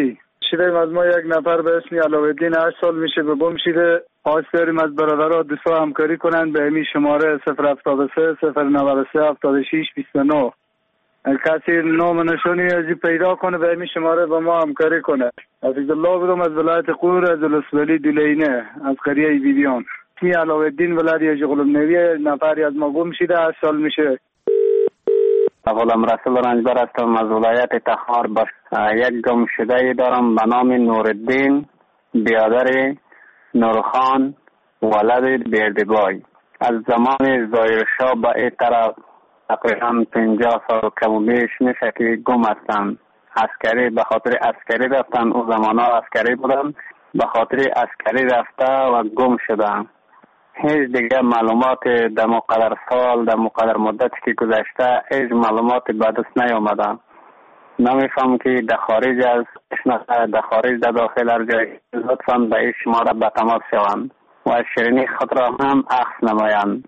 شده از ما یک نفر به اسم علاءالدین 8 سال میشه به گم شده. خواست داریم از برادرها دوستا همکاری کنند به همین شماره 073 093 76 29. کسی نام نشانی ازی پیدا کنه به همین شماره با ما همکاری کنه. حفیظ الله بودم از ولایت قور از الاسولی دلینه از قریه بیبیان. کی علاءالدین ولایت جغلم نویه نفری از ما گم شده 8 سال میشه. غلام رسول رنجبر هستم از ولایت تخار. یک گم شده دارم به نام نورالدین برادر نورخان ولد بردبای. از زمان ظاهرشاه به این طرف تقریبا 50 سال کم و بیش میشه که گم هستن. عسکری به خاطر عسکری رفتن، او زمان ها عسکری بودن، به خاطر عسکری رفته و گم شدن. هیچ دیگه معلومات در مقدر سال در مقدر مدتی که گذشته هیچ معلومات به دست نیامده. نمیفهم که در خارج از در خارج در داخل هر جای لطفا به این شماره به تماس شوند و شیرینی خود را هم عکس نمایند.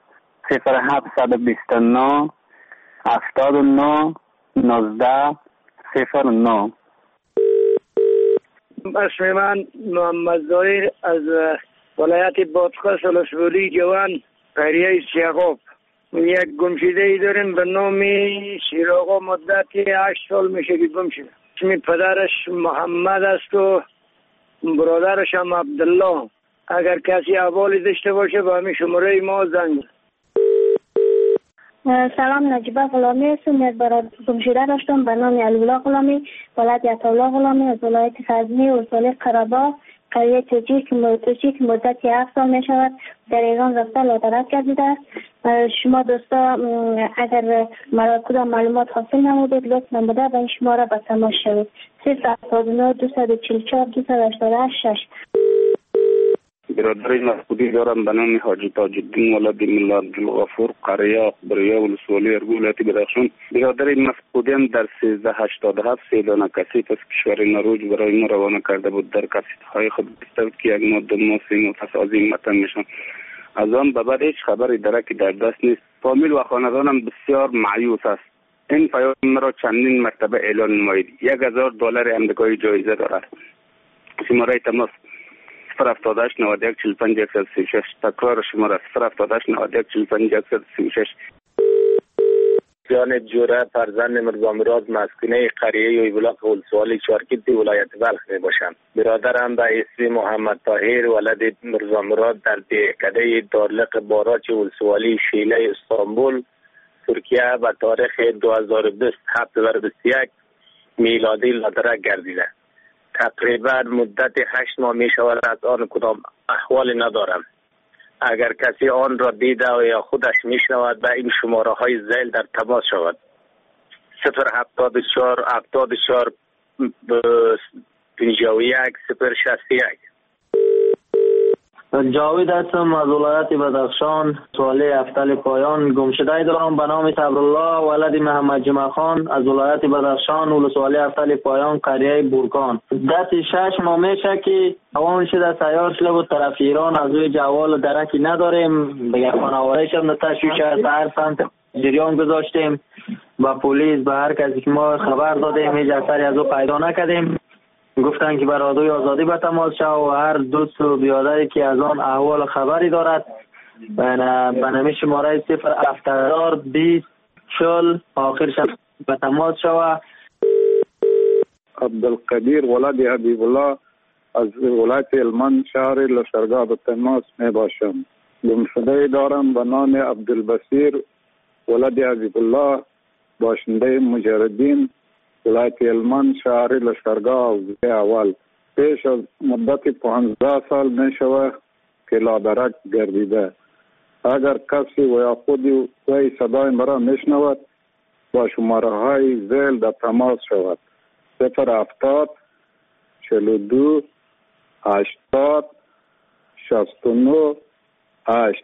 0729 79 19 09. اسم من محمد ظاهر از ولایت بادغیس الاسولی جوان قریه سیغاب. یک گمشده ای داریم به نام شیراغا مدتی 8 سال میشه که گم شده. اسم پدرش محمد است و برادرش هم عبدالله. اگر کسی احوالی داشته باشه با همین شماره ما زنگ. سلام، نجیبه غلامی هستم. یک برادر گمشده داشتم به نام علی‌الله غلامی ولایت عطاالله غلامی از ولایت غزنی ولسوالی قره‌باغ قریه توجی که مدتی 7 سال می شود در ایران رفته لادرک گردیده است. شما دوستا اگر کدام معلومات حاصل نمودید لطف نموده به این شماره به تماس شوید. 079 244 288 6. برادر مسعودی دارم به نام حاجی تاج الدین ولد ملا عبدالغفور قریه بریا ولسوالی ولایت بدخشان. برادر مسعودی در 1387 سیدانه کثیف از کشور نروژ برای ما روانه کرده بود. در کثیف‌های خود گفته که یک ماه 2 ماه 3 ماه پس از این وطن میشم. از آن به بعد هیچ خبری درکی در دست نیست. فامیل و خاندانم بسیار مایوس است. این پیام مرا چندین مرتبه اعلان نمایید. $1000 آمریکایی جایزه دارد. شماره تماس 078 91 45 136. تکرار شماره 078 91 45 136. جان جوره فرزند مرزا مراد مسکنه قریه ویبلاق ولسوالی چارکیت ولایت بلخ می باشم. برادرم به اسم محمد طاهر ولد مرزا مراد در دهکده دارلق باراچ ولسوالی شیله استانبول ترکیه به تاریخ 2020 میلادی لادرک گردیده. تقریبا مدت 8 ماه می شود از آن کدام احوال ندارم. اگر کسی آن را دیده و یا خودش می شود به این شماره های زیل در تماس شود. 074 74 51 061. جاوید هستم از ولایت بدخشان سوالی افتل پایان. گمشده دارم به نام صبرالله ولد محمد جمع خان از ولایت بدخشان ولسوالی افتل پایان قریه بورکان. دست 6 ماه میشه که اوان شده سیار شده بود طرف ایران. از روی جوال درکی نداریم. بگه خانواده شد تشویش از هر سمت جریان گذاشتیم با پلیس به هر کسی که ما خبر دادیم هیچ اثری از او پیدا نکردیم. گفتن که بر رادیوی آزادی به تماس شو و هر دوست و بیادری که از آن احوال خبری دارد به نمی شماره 070 20 40 آخرش به تماس شو. عبدالقدیر ولد حبیب الله از ولایت هلمند شهر لشکرگاه به تماس می باشم. گمشده دارم به نام عبدالبصیر ولد حبیب الله باشنده مجردین ولایت هلمند شهر لشکرگاه اول. پیش از مدت 15 سال می شود که لادرک گردیده. اگر کسی و یا خودی وی صدای مرا می شنود با شماره های زیل در تماس شود. 070 42 80 69 8.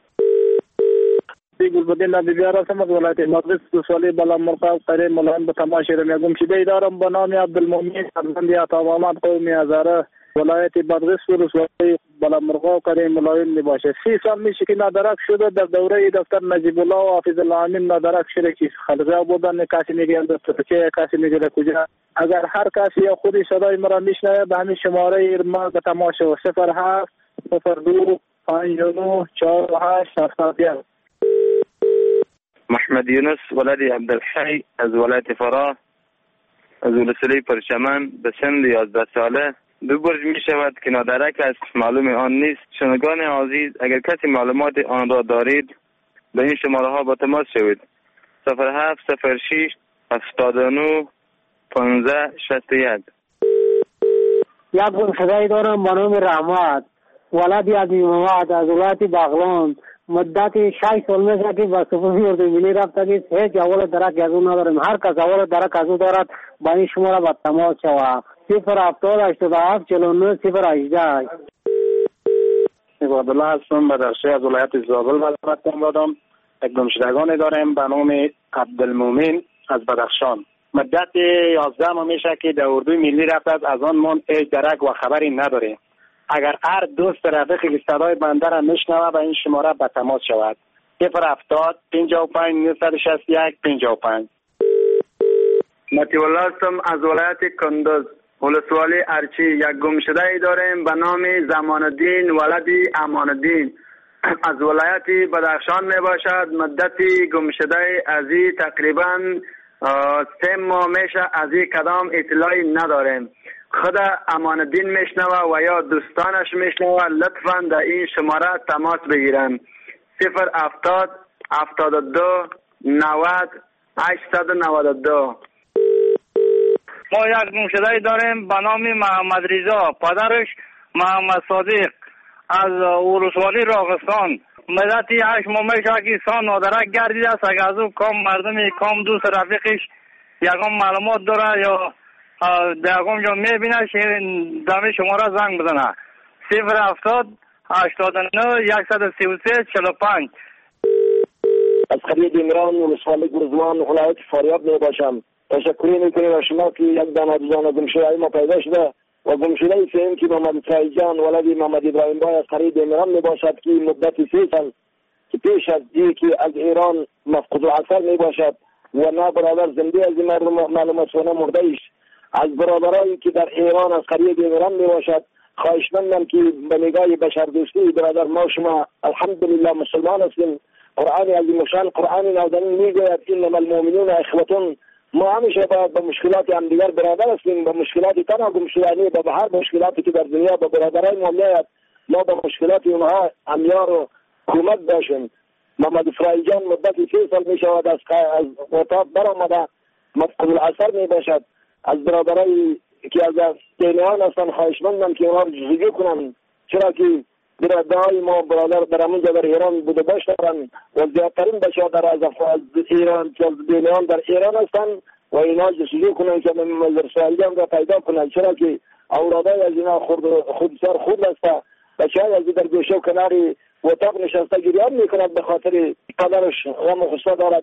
گلبدین بیار هستم از ولایت مقدس ولسوالی بالا مرغاب قریه ملان به تماشای را گمشده دارم به نام عبدالمؤمن فرزند عطا محمد قومی هزاره ولایت مقدس ولسوالی بلندمرغا کاری ملایم نباشه. 3 سال میشه که نادرک شده، در دوره دکتر نجیب الله و حافظ الله امین نادرک شده که خلقه بودن، کسی میگه دفترچه، کسی میگه کجا. اگر هر کسی یا خودی صدای مرا میشنوه به همین شماره ما به تماس 07 02 59 48 71. محمد یونس ولد عبدالحی از ولایت فراه از ولسوالی پرچمن به سن 11 ساله. 2 برج می شود که نادرک است، معلوم آن نیست. شنوندگان عزیز، اگر کسی معلومات آن را دارید به این شماره ها با تماس شوید. 07 06 79 15 61. یک گمشده دارم به نام رحمت ولدی از محمد از ولایت بغلان. مدت 6 سال میشه که با سپاهی اردو ملی رفته که هیچ اول درک از اون نداریم. هر کس اول درک از اون دارد با این شماره با تماس شود. 070 87 49 018. عبدالله هستم، بدرشی از ولایت زابل وزارت دارم. یک گمشدگان داریم به نام عبدالمومن از بدخشان. مدت 11 ماه میشه که در اردو ملی رفته، از آن من هیچ درک و خبری نداریم. اگر هر دوست رفیقی که صدای بنده را میشنوه به این شماره به تماس شود. 070 55 961 55. مطیع الله هستم از ولایت کندوز ولسوالی ارچی. یک گمشده ای داریم به نام زمان الدین ولدی امان الدین از ولایت بدخشان می باشد. مدتی گمشده از این تقریبا 3 ماه میشه، از این کدام اطلاعی نداریم. خود امان الدین میشنوه و یا دوستانش میشنوه، لطفا در این شماره تماس بگیرن. 070 72 90 892. ما یک گمشده داریم به نام محمد رضا، پدرش محمد صادق از ولسوالی راغستان. مدتی 8 ماه میشه که سان نادرک گردیده است. اگر از او کام مردمی کام دوست رفیقش یکم معلومات داره یا در یکم جا میبینه دمی شماره زنگ بزنه. 070 89 133 45. از خرید ایمران ولسوالی گرزوان ولایت فاریاب می باشم. تشکری میکنیم از شما که یک دانه دوزانه گمشده ما پیدا شده و گمشده سیم که محمد اسرائیل جان ولدی محمد ابراهیم بای از خرید ایمران می باشد که مدت 3 سال که پیش از که از ایران مفقود العصر می باشد و نه برادر زنده از این معلومات سونه مرده ایش. از برادرایی که در ایران از خرید ایمران می باشد خواهشمندم که به نگاه بشر دوستی برادر ما شما الحمدلله مسلمان هستیم. قرآن عظیم شان قرآن نازنین میگوید انما المؤمنون اخوة. ما همیشه باید به مشکلات هم دیگر برادر هستیم. به مشکلات تنها گمشدگی به هر مشکلاتی که در دنیا به برادرای ما میاد ما به مشکلات اونها همیار و کمک باشیم. محمد اسرائیل جان مدت 3 سال میشود از اتاق برآمده مفقود العصر می باشد. از برادرای که از دینیان هستن خواهشمندم که اونها رو جزگی کنن، چرا که برادرای ما برادر در همونجا در ایران بوده باشن و زیادترین بشادر از ایران که دینیان در ایران هستن و اینا جزگی کنن که محمد اسرائیل جان را پیدا کنن، چرا که اورادای از اینا خود سر خود هسته بچه های از در گوشه و کناری اتاق نشسته گریان میکند به خاطر قدرش غم و غصه دارد.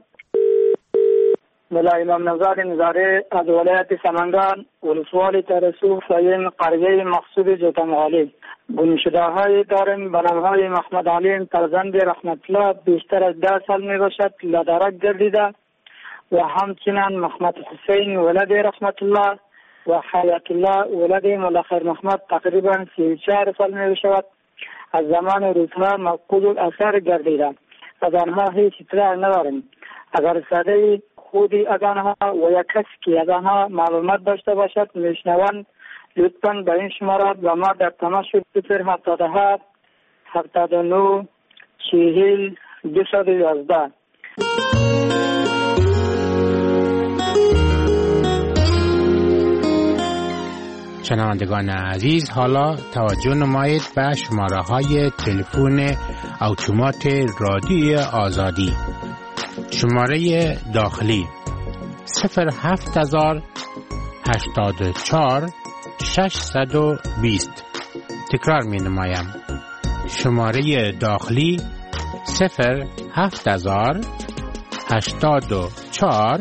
ملا امام نزار نظاره از ولایت سمنگان ولسوالی ترسو سایم قریه مقصود جوتنغالی. گمشده های داریم به نامهای محمد علیم فرزند رحمت الله بیشتر از 10 سال می باشد لادرک گردیده و همچنان محمد حسین ولد رحمت الله و حیات الله ولد ملخیر محمد تقریبا 34 سال می باشد. از زمان روزها مفقود الاثر گردیده. از آنها هیچ اطلاع نداریم. اگر صدای خودی از آنها و یک کسی که از آنها معلومات داشته باشد میشنوند لطفاً به این شماره و ما در تماس 077 79 40 211. شنوندگان عزیز، حالا توجه نمایید به شماره های تلفن اتومات رادیوی آزادی. شماره داخلی 07000 84 620. تکرار می نمایم. شماره داخلی 07000 84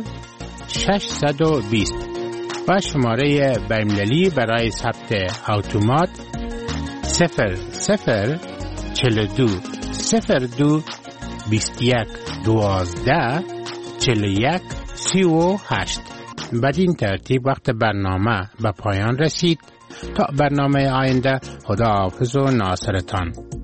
620 و شماره بین‌المللی برای ثبت اتومات 42 02 21 12 41 38. بدین ترتیب وقت برنامه به پایان رسید. تا برنامه آینده، خدا حافظ و ناصرتان.